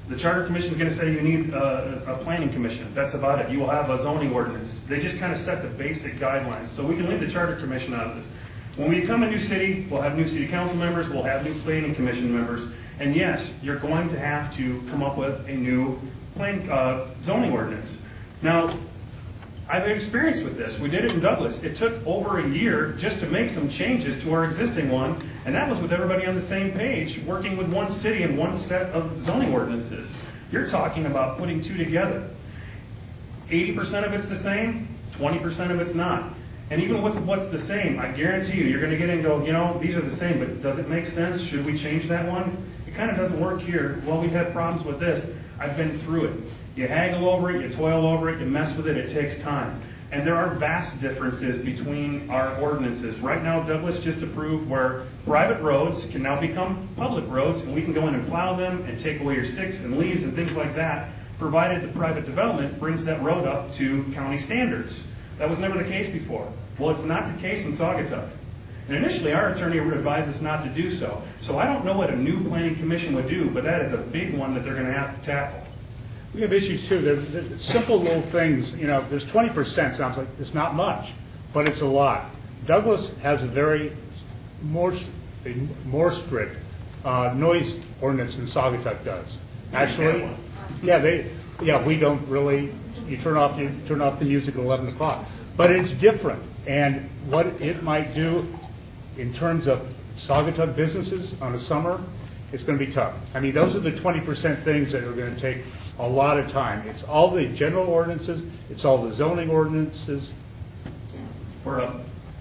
The Charter Commission is going to say you need a, a planning commission. That's about it. You will have a zoning ordinance. They just kind of set the basic guidelines. So we can leave the Charter Commission out of this. When we become a new city, we'll have new city council members, we'll have new planning commission members, and yes, you're going to have to come up with a new plan, uh, zoning ordinance. Now, I've had experience with this. We did it in Douglas. It took over a year just to make some changes to our existing one, and that was with everybody on the same page, working with one city and one set of zoning ordinances. You're talking about putting two together. eighty percent of it's the same, twenty percent of it's not. And even with what's the same, I guarantee you, you're going to get in and go, you know, these are the same, but does it make sense? Should we change that one? It kind of doesn't work here. Well, we've had problems with this. I've been through it. You haggle over it, you toil over it, you mess with it, it takes time. And there are vast differences between our ordinances. Right now, Douglas just approved where private roads can now become public roads, and we can go in and plow them and take away your sticks and leaves and things like that, provided the private development brings that road up to county standards. That was never the case before. Well, it's not the case in Saugatuck. And initially, our attorney advised us not to do so. So I don't know what a new planning commission would do, but that is a big one that they're going to have to tackle. We have issues too. There's, there's simple little things. You know, there's twenty percent. Sounds like it's not much, but it's a lot. Douglas has a very more a more strict uh, noise ordinance than Saugatuck does. Actually, yeah, they yeah we don't really. You turn off you turn off the music at eleven o'clock, but it's different. And what it might do in terms of Saugatuck businesses on a summer, it's going to be tough. I mean, those are the twenty percent things that are going to take a lot of time. It's all the general ordinances. It's all the zoning ordinances. We're up.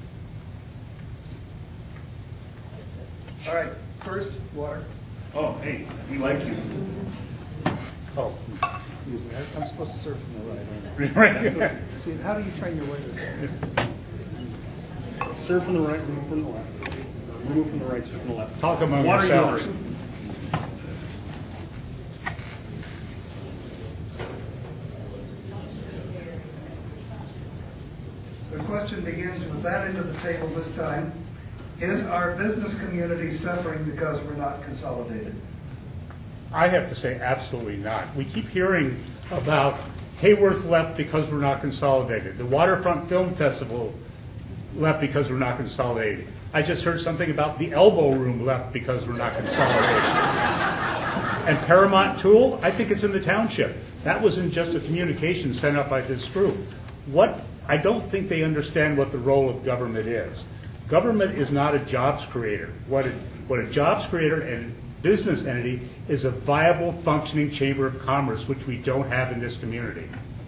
All right, first, water. Oh, hey, we like you. Oh. Excuse me, I- I'm supposed to serve from the right. Right. See, how do you train your waiters? Serve from the right, move from the left. Or move from the right, serve from the left. Talk among Water yourselves. yours. The question begins with that end of the table this time. Is our business community suffering because we're not consolidated? I have to say absolutely not. We keep hearing about Hayworth left because we're not consolidated. The Waterfront Film Festival left because we're not consolidated. I just heard something about the Elbow Room left because we're not consolidated. And Paramount Tool, I think it's in the township. That wasn't just a communication sent up by this group. What I don't think they understand what the role of government is. Government is not a jobs creator. What a, what a jobs creator and business entity is a viable, functioning chamber of commerce, which we don't have in this community.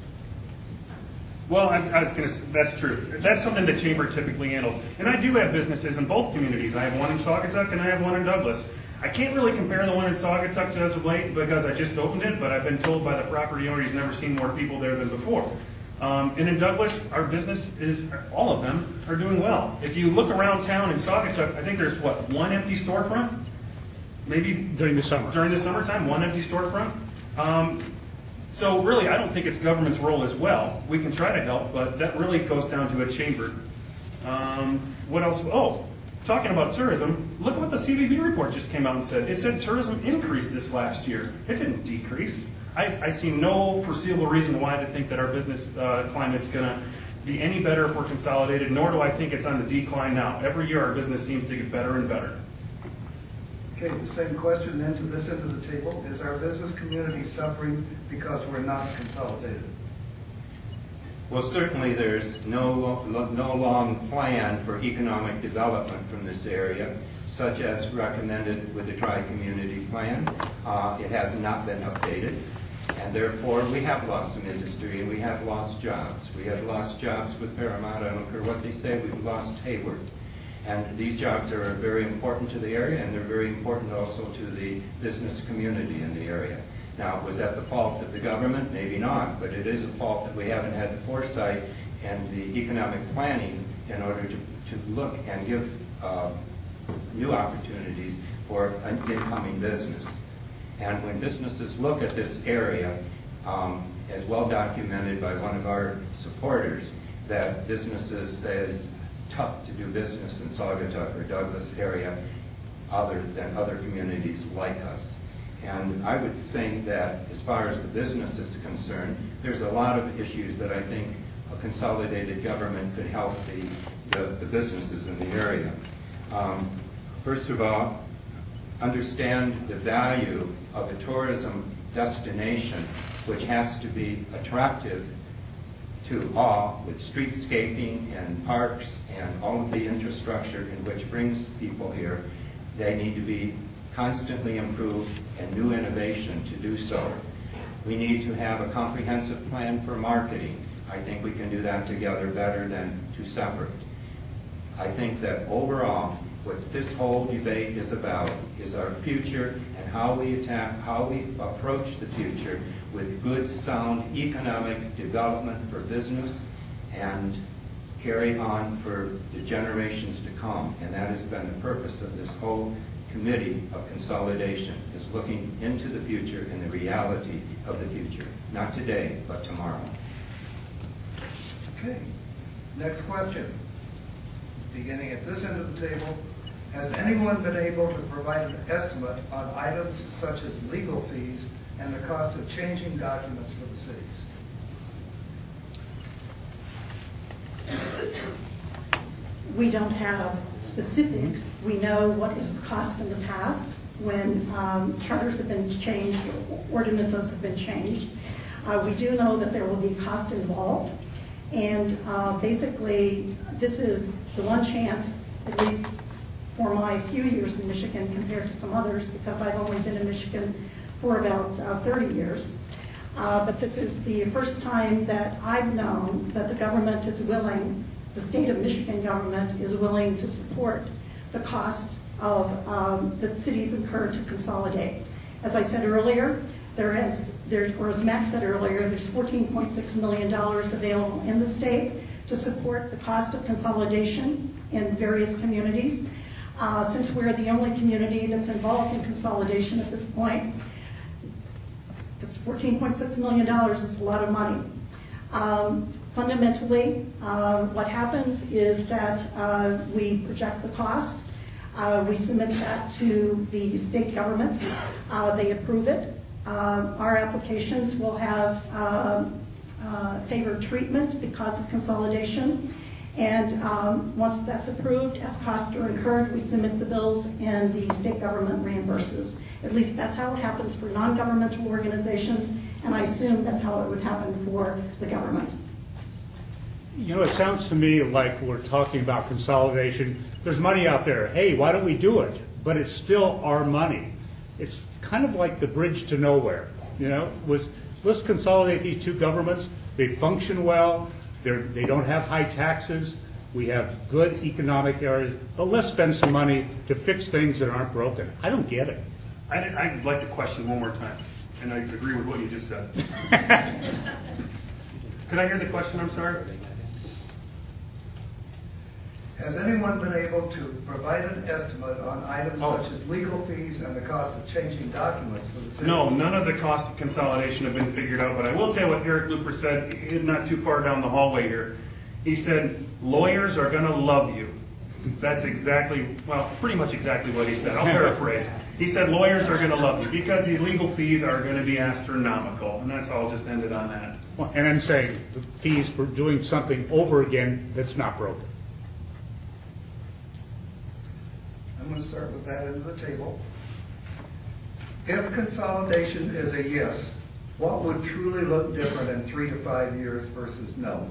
Well, I, I was going to say, that's true. That's something the chamber typically handles. And I do have businesses in both communities. I have one in Saugatuck and I have one in Douglas. I can't really compare the one in Saugatuck to as of late because I just opened it, but I've been told by the property owner he's never seen more people there than before. Um, and in Douglas, our business is, all of them are doing well. If you look around town in Saugatuck, I think there's, what, one empty storefront? Maybe During the summer. During the summertime, one empty storefront. Um, so really, I don't think it's government's role as well. We can try to help, but that really goes down to a chamber. Um, what else? Oh, talking about tourism, look at what the C B B report just came out and said. It said tourism increased this last year. It didn't decrease. I, I see no foreseeable reason why to think that our business uh, climate's going to be any better if we're consolidated, nor do I think it's on the decline now. Every year our business seems to get better and better. Okay, the same question then to this end of the table. Is our business community suffering because we're not consolidated? Well, certainly there's no, no long plan for economic development from this area, such as recommended with the Tri-Community Plan. Uh, it has not been updated, and therefore we have lost some industry and we have lost jobs. We have lost jobs with Paramount. I don't care what they say, we've lost Hayworth. And these jobs are very important to the area, and they're very important also to the business community in the area. Now, was that the fault of the government? Maybe not, but it is a fault that we haven't had the foresight and the economic planning in order to, to look and give uh, new opportunities for an incoming business. And when businesses look at this area, um, as well documented by one of our supporters, that businesses say it's tough to do business in Saugatuck or Douglas area other than other communities like us. And I would say that as far as the business is concerned, there's a lot of issues that I think a consolidated government could help the, the, the businesses in the area. Um, first of all, understand the value of a tourism destination which has to be attractive to all, with streetscaping and parks and all of the infrastructure in which brings people here. They need to be constantly improved and new innovation to do so. We need to have a comprehensive plan for marketing. I think we can do that together better than two separate. I think that overall, what this whole debate is about is our future and how we attack, how we approach the future with good, sound economic development for business and carry on for the generations to come. And that has been the purpose of this whole committee of consolidation, is looking into the future and the reality of the future. Not today, but tomorrow. Okay. Next question. Beginning at this end of the table, has anyone been able to provide an estimate on items such as legal fees and the cost of changing documents for the cities? We don't have specifics. We know what is the cost in the past when um, charters have been changed, ordinances have been changed. Uh, we do know that there will be cost involved. And uh, basically, this is the one chance, at least for my few years in Michigan compared to some others, because I've only been in Michigan for about uh, thirty years. Uh, but this is the first time that I've known that the government is willing, the state of Michigan government is willing to support the cost of um, that cities incur to consolidate. As I said earlier, there has, there, or as Max said earlier, there's fourteen point six million dollars available in the state to support the cost of consolidation in various communities. Uh, since we're the only community that's involved in consolidation at this point, it's fourteen point six million dollars. It's a lot of money. Um, fundamentally, uh, what happens is that uh, we project the cost. Uh, we submit that to the state government. Uh, they approve it. Uh, our applications will have uh, uh, favored treatment because of consolidation. And um, once that's approved, as costs are incurred, we submit the bills and the state government reimburses. At least that's how it happens for non-governmental organizations, and I assume that's how it would happen for the government. You know, it sounds to me like we're talking about consolidation. There's money out there. Hey, why don't we do it? But it's still our money. It's kind of like the bridge to nowhere. You know, was let's consolidate these two governments. They function well. They're, they don't have high taxes. We have good economic areas. But let's spend some money to fix things that aren't broken. I don't get it. I, I'd like to question one more time, and I agree with what you just said. Could I hear the question? I'm sorry. Has anyone been able to provide an estimate on items Oh. such as legal fees and the cost of changing documents for the cities? No, none of the cost of consolidation have been figured out, but I will tell you what Eric Luper said not too far down the hallway here. He said, lawyers are going to love you. That's exactly, well, pretty much exactly what he said. I'll paraphrase. He said lawyers are going to love you because the legal fees are going to be astronomical, and that's all. Just ended on that. Well, and I'm saying the fees for doing something over again that's not broken. I'm going to start with that end of the table. If consolidation is a yes, what would truly look different in three to five years versus no?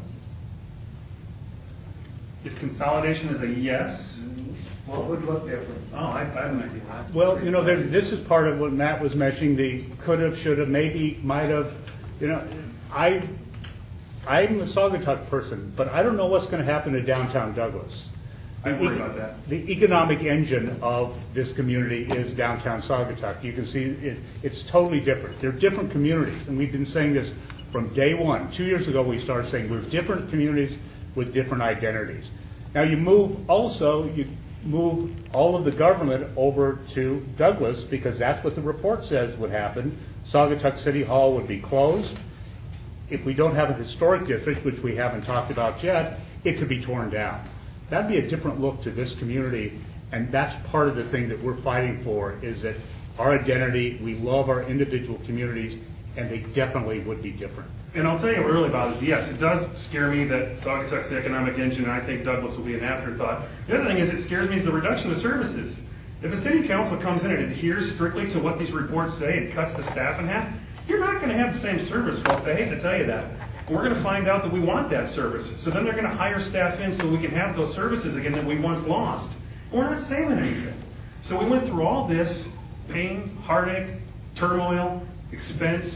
If consolidation is a yes, What would look different? oh, I, I have an idea. Well, you know, there, this is part of what Matt was mentioning, the could have, should have, maybe, might have. You know, I, I'm a Saugatuck person, but I don't know what's going to happen to downtown Douglas. I worry about that. The economic engine of this community is downtown Saugatuck. You can see it, it's totally different. They're different communities, and we've been saying this from day one. Two years ago, we started saying we're different communities with different identities. Now, you move also, you move all of the government over to Douglas because that's what the report says would happen. Saugatuck City Hall would be closed. If we don't have a historic district, which we haven't talked about yet, it could be torn down. That'd be a different look to this community, and that's part of the thing that we're fighting for, is that our identity. We love our individual communities, and they definitely would be different. And I'll tell you what really bothers me. Yes, it does scare me that Saugatuck's the economic engine, and I think Douglas will be an afterthought. The other thing is it scares me is the reduction of services. If a city council comes in and adheres strictly to what these reports say and cuts the staff in half, you're not going to have the same service, folks. I hate to tell you that. And we're going to find out that we want that service. So then they're going to hire staff in so we can have those services again that we once lost. And we're not saving anything. So we went through all this pain, heartache, turmoil, expense,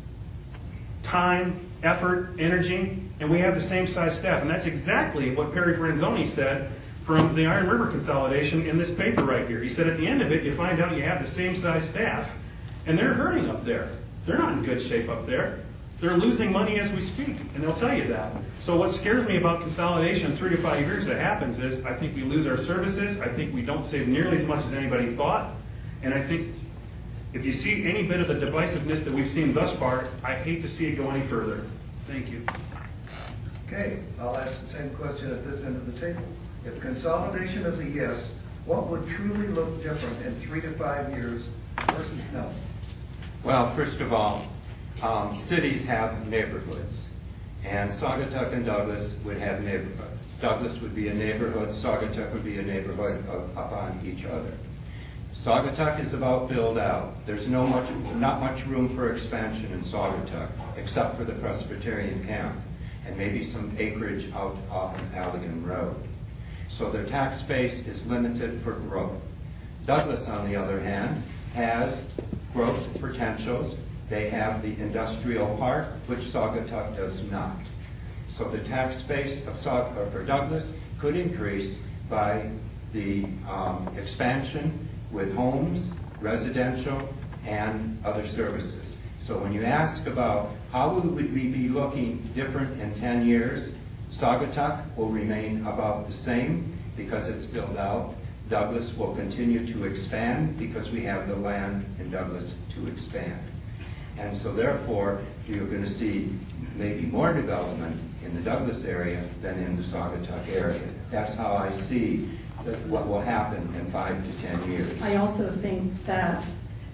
time, effort, energy, and we have the same size staff. And that's exactly what Perry Franzoni said from the Iron River consolidation in this paper right here. He said at the end of it, you find out you have the same size staff, and they're hurting up there. They're not in good shape up there. They're losing money as we speak, and they'll tell you that. So what scares me about consolidation three to five years that happens is I think we lose our services. I think we don't save nearly as much as anybody thought. And I think if you see any bit of the divisiveness that we've seen thus far, I hate to see it go any further. Thank you. Okay, I'll ask the same question at this end of the table. If consolidation is a yes, what would truly look different in three to five years versus no? Well, first of all, um, cities have neighborhoods, and Saugatuck and Douglas would have neighborhoods. Douglas would be a neighborhood, Saugatuck would be a neighborhood of, upon each other. Saugatuck is about build out. There's no much, not much room for expansion in Saugatuck, except for the Presbyterian camp and maybe some acreage out off of Allegan Road. So their tax base is limited for growth. Douglas, on the other hand, has growth potentials. They have the industrial park, which Saugatuck does not. So the tax base of Saug- for Douglas could increase by the um, expansion with homes, residential, and other services. So when you ask about how would we be looking different in ten years, Saugatuck will remain about the same because it's built out. Douglas will continue to expand because we have the land in Douglas to expand. And so therefore, you're going to see maybe more development in the Douglas area than in the Saugatuck area. That's how I see that what will happen in five to ten years. I also think that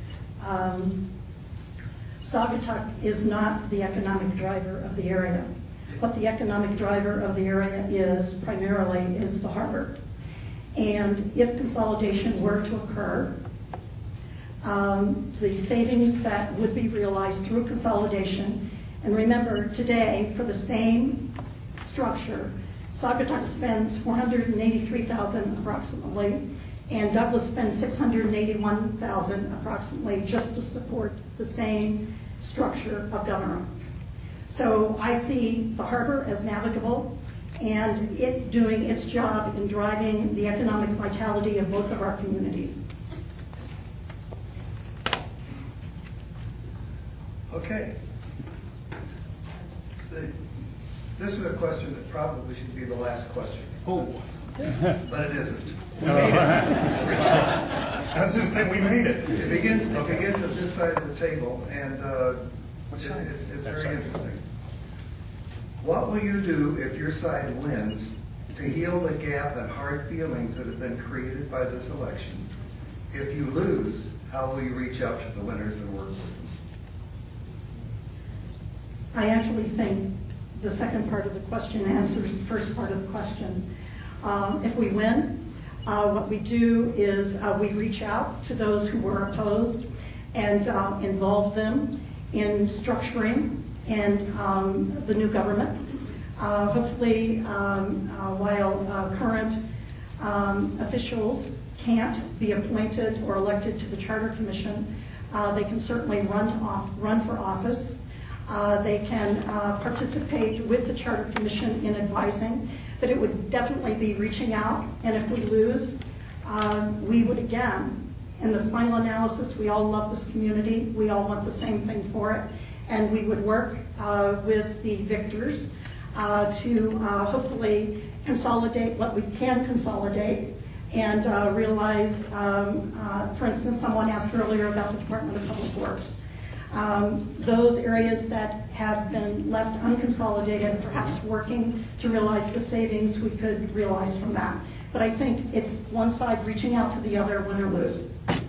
um, Saugatuck is not the economic driver of the area. What the economic driver of the area is primarily is the harbor. And if consolidation were to occur, um, the savings that would be realized through consolidation, and remember today for the same structure, Saugatuck spends four hundred eighty-three thousand dollars approximately, and Douglas spends six hundred eighty-one thousand dollars approximately just to support the same structure of government. So I see the harbor as navigable and it doing its job in driving the economic vitality of both of our communities. Okay. The, this is a question that probably should be the last question. Oh. But it isn't. No. That's just that we made it. It begins, it begins at this side of the table, and uh, it, it's, it's very interesting. What will you do if your side wins to heal the gap and hard feelings that have been created by this election? If you lose, how will you reach out to the winners and work with them? I actually think the second part of the question answers the first part of the question. Um, if we win, uh, what we do is uh, we reach out to those who were opposed and uh, involve them in structuring and um, the new government. Uh, hopefully, um, uh, while uh, current um, officials can't be appointed or elected to the Charter Commission, uh, they can certainly run, to off, run for office. Uh, they can uh, participate with the Charter Commission in advising, but it would definitely be reaching out. And if we lose, uh, we would again, in the final analysis, we all love this community. We all want the same thing for it. And we would work uh, with the victors uh, to uh, hopefully consolidate what we can consolidate and uh, realize, um, uh, for instance, someone asked earlier about the Department of Public Works. Um, those areas that have been left unconsolidated, perhaps working to realize the savings we could realize from that. But I think it's one side reaching out to the other, win or lose.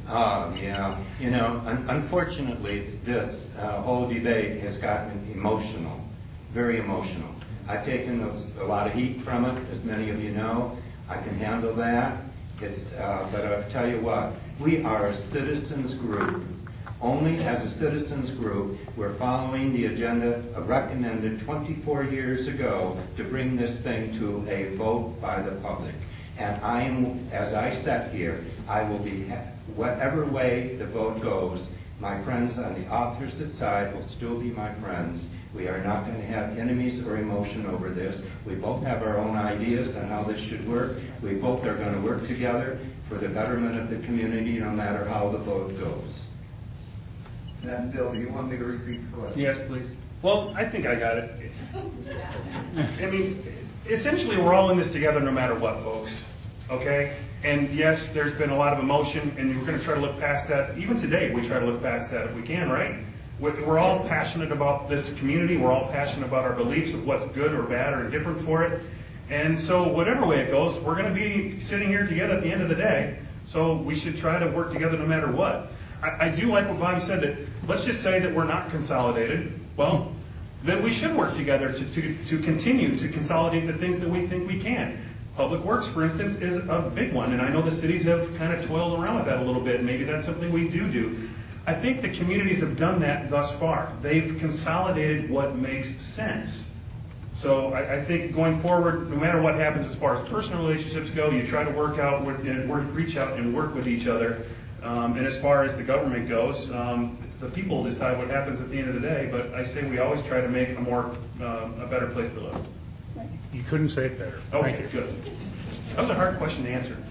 Oh, yeah. You know, un- unfortunately, this uh, whole debate has gotten emotional, very emotional. I've taken those, a lot of heat from it, as many of you know. I can handle that. It's, uh, but I'll tell you what, we are a citizens group. Only as a citizens group, we're following the agenda recommended twenty-four years ago to bring this thing to a vote by the public. And I am, as I sat here, I will be, whatever way the vote goes, my friends on the opposite side will still be my friends. We are not going to have enemies or emotion over this. We both have our own ideas on how this should work. We both are going to work together for the betterment of the community, no matter how the vote goes. And Bill, do you want me to repeat the question? Yes, please. Well, I think I got it. I mean, essentially, we're all in this together no matter what, folks. Okay? And yes, there's been a lot of emotion, and we're going to try to look past that. Even today, we try to look past that if we can, right? We're all passionate about this community. We're all passionate about our beliefs of what's good or bad or indifferent for it. And so whatever way it goes, we're going to be sitting here together at the end of the day. So we should try to work together no matter what. I, I do like what Bob said, that let's just say that we're not consolidated. Well, then we should work together to, to, to continue to consolidate the things that we think we can. Public Works, for instance, is a big one, and I know the cities have kind of toiled around with that a little bit. Maybe that's something we do do. I think the communities have done that thus far. They've consolidated what makes sense. So I, I think going forward, no matter what happens as far as personal relationships go, you try to work out, with, and work, reach out and work with each other. Um, and as far as the government goes, um, the people decide what happens at the end of the day. But I say we always try to make a more, uh, a better place to live. You couldn't say it better. Okay, Thank you. good. That was a hard question to answer.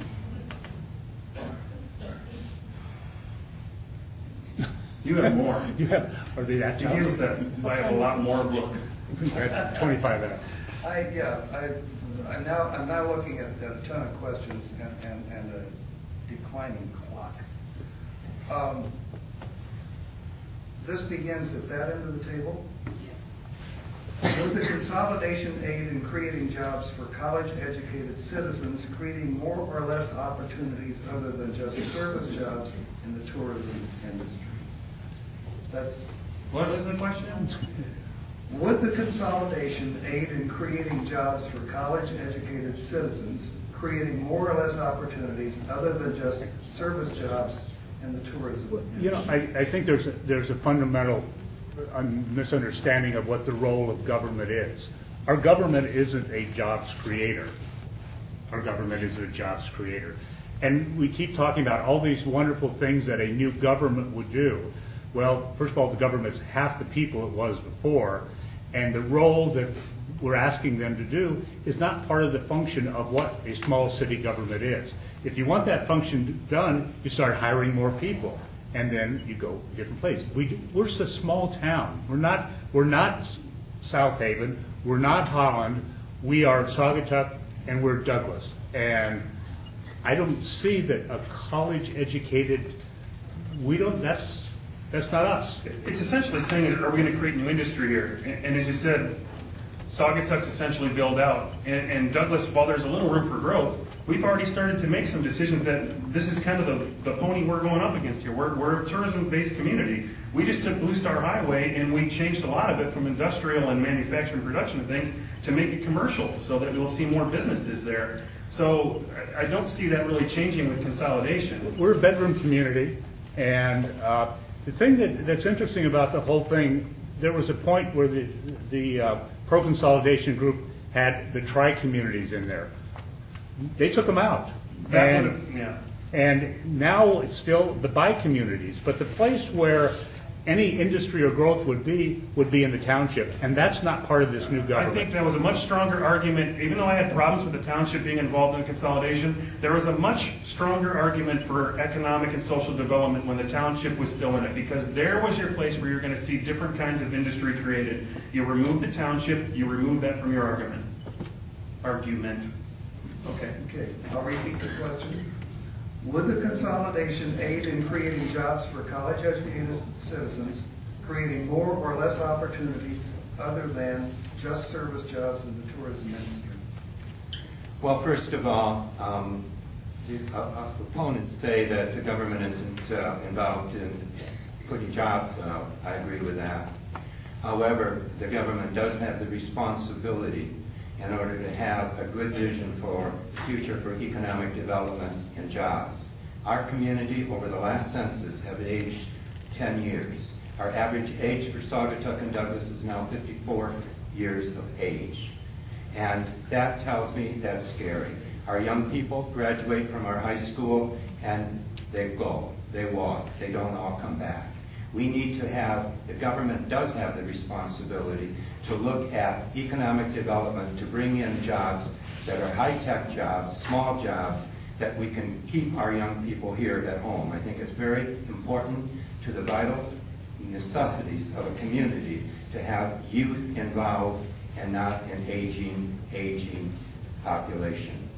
You have more. You have, are they that You tough? give us that. I have a lot more book. twenty-five minutes. I, yeah, I, I'm now, I'm now looking at, at a ton of questions and, and, and a declining clock. Um, this begins at that end of the table. With the consolidation aid in creating jobs for college-educated citizens, creating more or less opportunities other than just service jobs in the tourism industry. That's What is the question? Would the consolidation aid in creating jobs for college-educated citizens, creating more or less opportunities other than just service jobs in the tourism industry? You know, I, I think there's a, there's a fundamental uh, misunderstanding of what the role of government is. Our government isn't a jobs creator. Our government isn't a jobs creator. And we keep talking about all these wonderful things that a new government would do. Well, first of all, the government's half the people it was before, and the role that we're asking them to do is not part of the function of what a small city government is. If you want that function done, you start hiring more people, and then you go a different place. We, we're just a small town. We're not, we're not South Haven. We're not Holland. We are Saugatuck, and we're Douglas. And I don't see that a college-educated, we don't, that's, That's not us. It's essentially saying, are we going to create new industry here? And, and as you said, Saugatuck's essentially built out. And, and Douglas, while there's a little room for growth, we've already started to make some decisions that this is kind of the, the pony we're going up against here. We're, we're a tourism-based community. We just took Blue Star Highway and we changed a lot of it from industrial and manufacturing production of things to make it commercial so that we'll see more businesses there. So I, I don't see that really changing with consolidation. We're a bedroom community, and uh, the thing that, that's interesting about the whole thing, there was a point where the, the uh, pro-consolidation group had the tri-communities in there. They took them out. That and, would've- yeah. and now it's still the bi-communities. But the place where any industry or growth would be, would be in the township. And that's not part of this new government. I think that was a much stronger argument. Even though I had problems with the township being involved in consolidation, there was a much stronger argument for economic and social development when the township was still in it, because there was your place where you're going to see different kinds of industry created. You remove the township, you remove that from your argument. Argument. Okay. Okay, I'll repeat the question. Would the consolidation aid in creating jobs for college-educated citizens, creating more or less opportunities other than just service jobs in the tourism industry? Well, first of all, um, the uh, uh, opponents say that the government isn't uh, involved in putting jobs out. I agree with that. However, the government does have the responsibility in order to have a good vision for the future for economic development and jobs. Our community over the last census have aged ten years. Our average age for Saugatuck and Douglas is now fifty-four years of age. And that tells me that's scary. Our young people graduate from our high school and they go, they walk, they don't all come back. We need to have, the government does have the responsibility to look at economic development, to bring in jobs that are high-tech jobs, small jobs, that we can keep our young people here at home. I think it's very important to the vital necessities of a community to have youth involved and not an aging, aging population.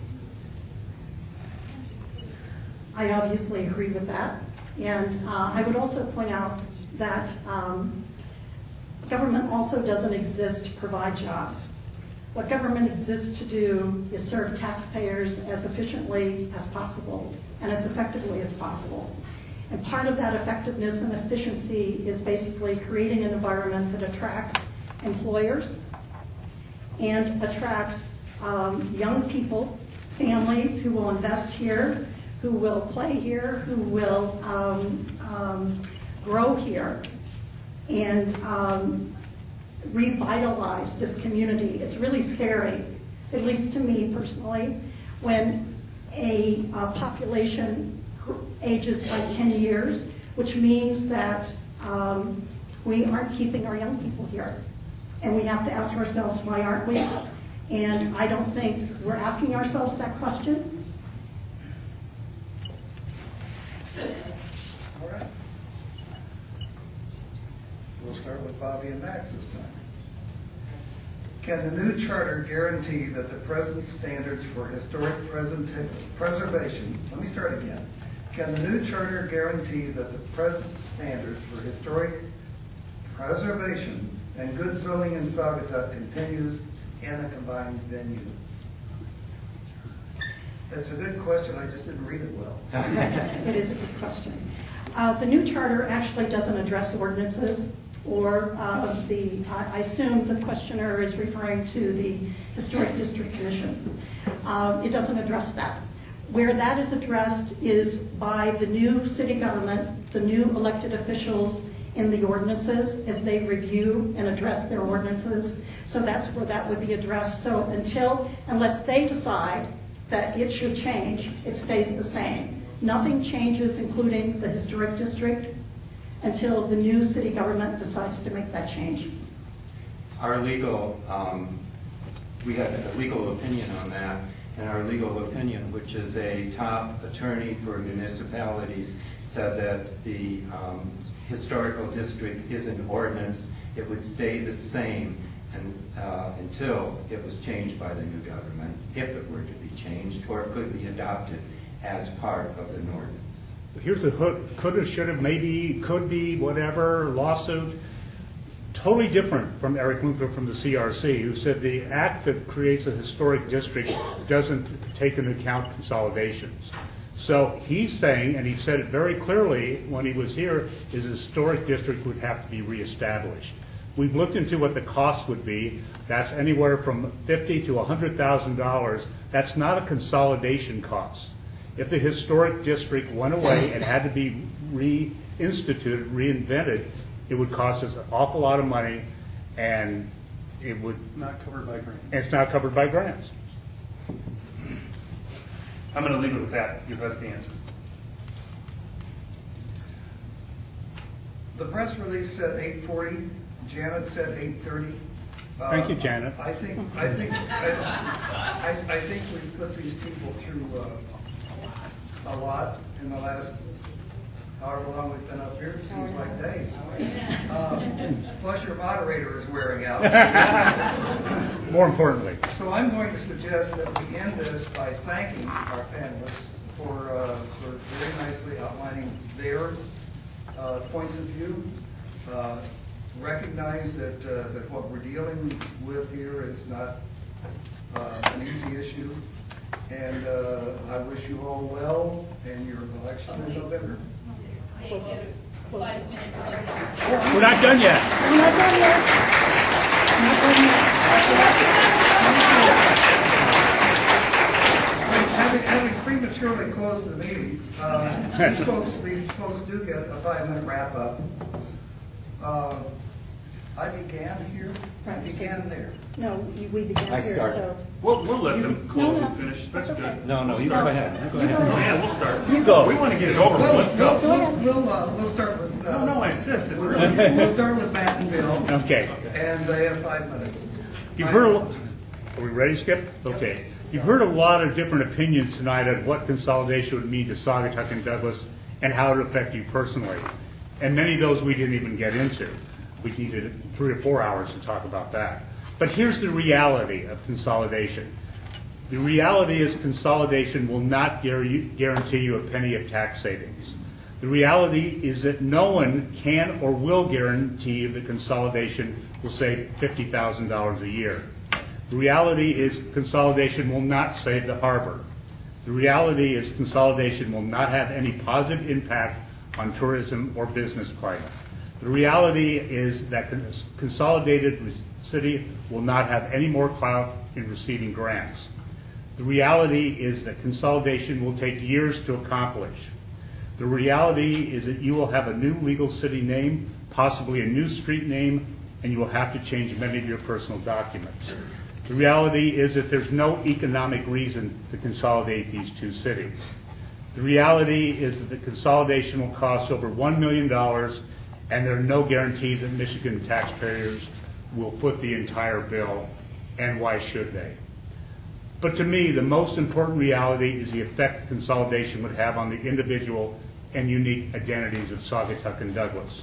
I obviously agree with that. And uh, I would also point out that um, government also doesn't exist to provide jobs. What government exists to do is serve taxpayers as efficiently as possible and as effectively as possible. And part of that effectiveness and efficiency is basically creating an environment that attracts employers and attracts um, young people, families who will invest here, who will play here, who will um, um, grow here and um, revitalize this community. It's really scary, at least to me personally, when a uh, population ages by ten years, which means that um, we aren't keeping our young people here. And we have to ask ourselves, why aren't we? And I don't think we're asking ourselves that question. All right. We'll start with Bobby and Max this time. Can the new charter guarantee that the present standards for historic present- preservation, let me start again. Can the new charter guarantee that the present standards for historic preservation and good zoning in Saugatuck continues in a combined venue? That's a good question. I just didn't read it well. It is a good question. Uh, the new charter actually doesn't address ordinances or uh, the, I assume the questioner is referring to the Historic District Commission. Uh, it doesn't address that. Where that is addressed is by the new city government, the new elected officials in the ordinances as they review and address their ordinances. So that's where that would be addressed. So until, unless they decide that it should change, it stays the same. Nothing changes, including the historic district, until the new city government decides to make that change. Our legal, um, we had a legal opinion on that, and our legal opinion, which is a top attorney for municipalities, said that the um, historical district is an ordinance. It would stay the same and, uh, until it was changed by the new government, if it were to be changed, or it could be adopted as part of an ordinance. Here's a coulda, shoulda, maybe, could be, whatever, lawsuit. Totally different from Eric Winkler from the C R C, who said the act that creates a historic district doesn't take into account consolidations. So he's saying, and he said it very clearly when he was here, is a historic district would have to be reestablished. We've looked into what the cost would be. That's anywhere from fifty to one hundred thousand dollars. That's not a consolidation cost. If the historic district went away and had to be reinstituted, reinvented, it would cost us an awful lot of money, and it would Not covered by grants. it's not covered by grants. I'm going to leave it with that because that's the answer. The press release said eight forty. Janet said eight thirty. Uh, Thank you, Janet. I think I think I, I, I think we've put these people through uh, a lot in the last however long we've been up here. It seems like days. Um, plus, your moderator is wearing out. More importantly. So I'm going to suggest that we end this by thanking our panelists for uh, for very nicely outlining their uh, points of view. Uh, recognize that uh, that what we're dealing with here is not uh, an easy issue, And uh, I wish you all well in your election in November. Five minutes. We're not done yet. We're not done yet. Not done yet. Having, having prematurely closed the meeting, uh, these folks, these folks do get a five-minute wrap-up. Uh, I began here. I began there. No, you- we began I here, started. so. We'll, we'll let them No, close no, and finish. That's that's okay. good. No, no, We'll you go start. ahead. You go You ahead. go Oh, ahead. yeah, we'll start. You go. We want to get it over with. Let's go. Go ahead. We'll, uh, we'll start with. Uh, No, no, I insist. It's We'll, really. we'll start with Matt and Bill, Okay. and they have five minutes. You've heard a lo- Are we ready, Skip? Okay. You've heard a lot of different opinions tonight on what consolidation would mean to Saugatuck and Douglas and how it would affect you personally. And many of those we didn't even get into. We needed three or four hours to talk about that. But here's the reality of consolidation. The reality is consolidation will not guarantee you a penny of tax savings. The reality is that no one can or will guarantee you that consolidation will save fifty thousand dollars a year. The reality is consolidation will not save the harbor. The reality is consolidation will not have any positive impact on tourism or business climate. The reality is that cons- consolidated city will not have any more clout in receiving grants. The reality is that consolidation will take years to accomplish. The reality is that you will have a new legal city name, possibly a new street name, and you will have to change many of your personal documents. The reality is that there's no economic reason to consolidate these two cities. The reality is that the consolidation will cost over one million dollars, and there are no guarantees that Michigan taxpayers will foot the entire bill, and why should they? But to me, the most important reality is the effect consolidation would have on the individual and unique identities of Saugatuck and Douglas.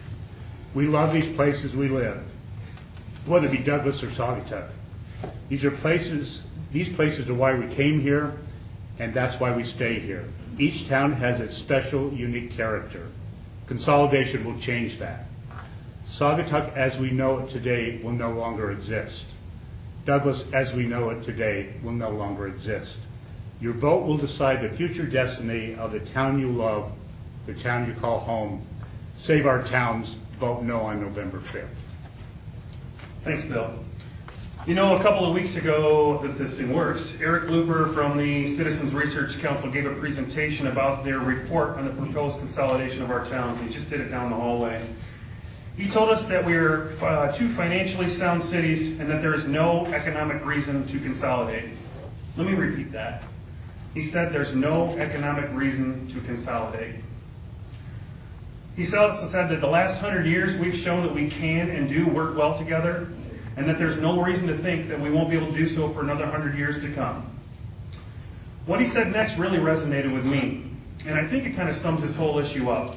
We love these places we live, whether it be Douglas or Saugatuck. These are places, these places are why we came here, and that's why we stay here. Each town has its special, unique character. Consolidation will change that. Saugatuck, as we know it today, will no longer exist. Douglas, as we know it today, will no longer exist. Your vote will decide the future destiny of the town you love, the town you call home. Save our towns. Vote no on November fifth. Thanks, Bill. You know, a couple of weeks ago, if this thing works, Eric Luper from the Citizens Research Council gave a presentation about their report on the proposed consolidation of our towns. He just did it down the hallway. He told us that we are uh, two financially sound cities and that there is no economic reason to consolidate. Let me repeat that. He said there's no economic reason to consolidate. He also said that the last hundred years we've shown that we can and do work well together, and that there's no reason to think that we won't be able to do so for another hundred years to come. What he said next really resonated with me, and I think it kind of sums this whole issue up.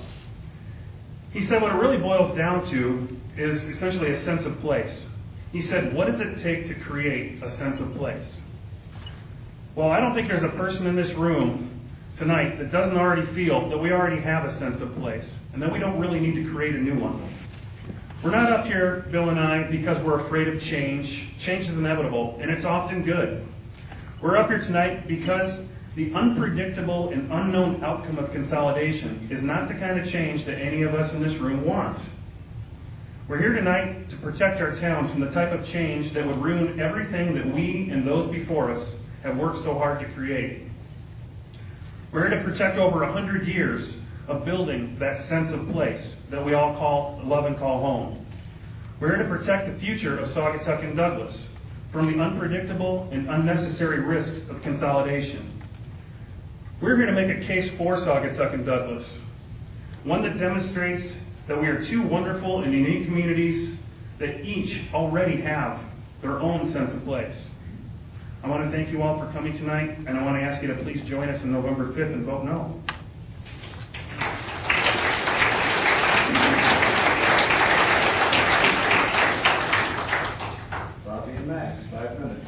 He said what it really boils down to is essentially a sense of place. He said, what does it take to create a sense of place? Well, I don't think there's a person in this room tonight that doesn't already feel that we already have a sense of place, and that we don't really need to create a new one. We're not up here, Bill and I, because we're afraid of change. Change is inevitable, and it's often good. We're up here tonight because the unpredictable and unknown outcome of consolidation is not the kind of change that any of us in this room want. We're here tonight to protect our towns from the type of change that would ruin everything that we and those before us have worked so hard to create. We're here to protect over a hundred years of building that sense of place that we all call love and call home. We're here to protect the future of Saugatuck and Douglas from the unpredictable and unnecessary risks of consolidation. We're here to make a case for Saugatuck and Douglas, one that demonstrates that we are two wonderful and unique communities that each already have their own sense of place. I want to thank you all for coming tonight, and I want to ask you to please join us on November fifth and vote no. Bobby and Max, five minutes.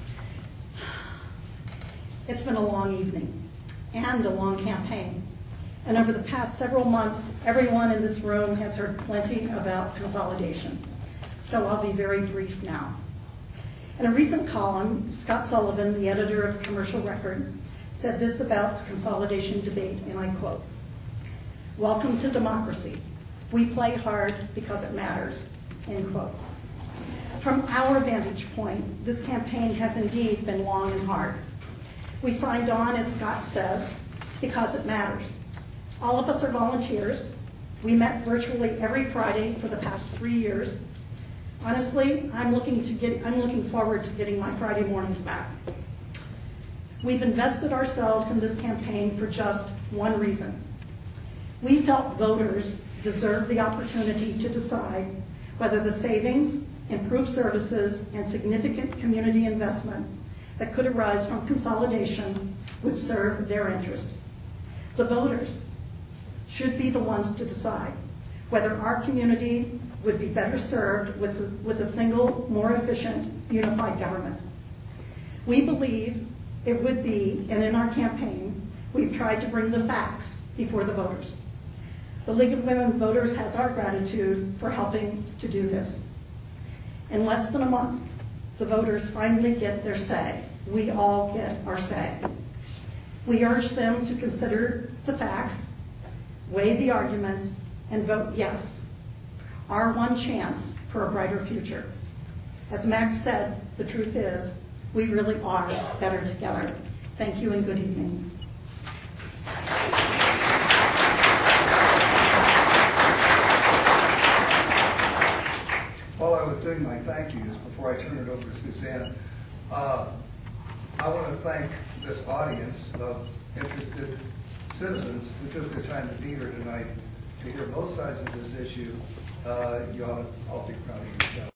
It's been a long evening and a long campaign. And over the past several months, everyone in this room has heard plenty about consolidation. So I'll be very brief now. In a recent column, Scott Sullivan, the editor of Commercial Record, said this about the consolidation debate, and I quote, "Welcome to democracy. We play hard because it matters," end quote. From our vantage point, this campaign has indeed been long and hard. We signed on, as Scott says, because it matters. All of us are volunteers. We met virtually every Friday for the past three years. Honestly, I'm looking to get, I'm looking forward to getting my Friday mornings back. We've invested ourselves in this campaign for just one reason. We felt voters deserve the opportunity to decide whether the savings, improved services, and significant community investment that could arise from consolidation would serve their interest. The voters should be the ones to decide whether our community would be better served with a, with a single, more efficient, unified government. We believe it would be, and in our campaign, we've tried to bring the facts before the voters. The League of Women Voters has our gratitude for helping to do this. In less than a month, the voters finally get their say. We all get our say. We urge them to consider the facts, weigh the arguments, and vote yes. Our one chance for a brighter future. As Max said, the truth is, we really are better together. Thank you and good evening. While I was doing my thank yous before I turn it over to Suzanne, uh, I want to thank this audience of interested citizens who took their time to be here tonight to hear both sides of this issue. Uh, you ought to all be proud of yourselves.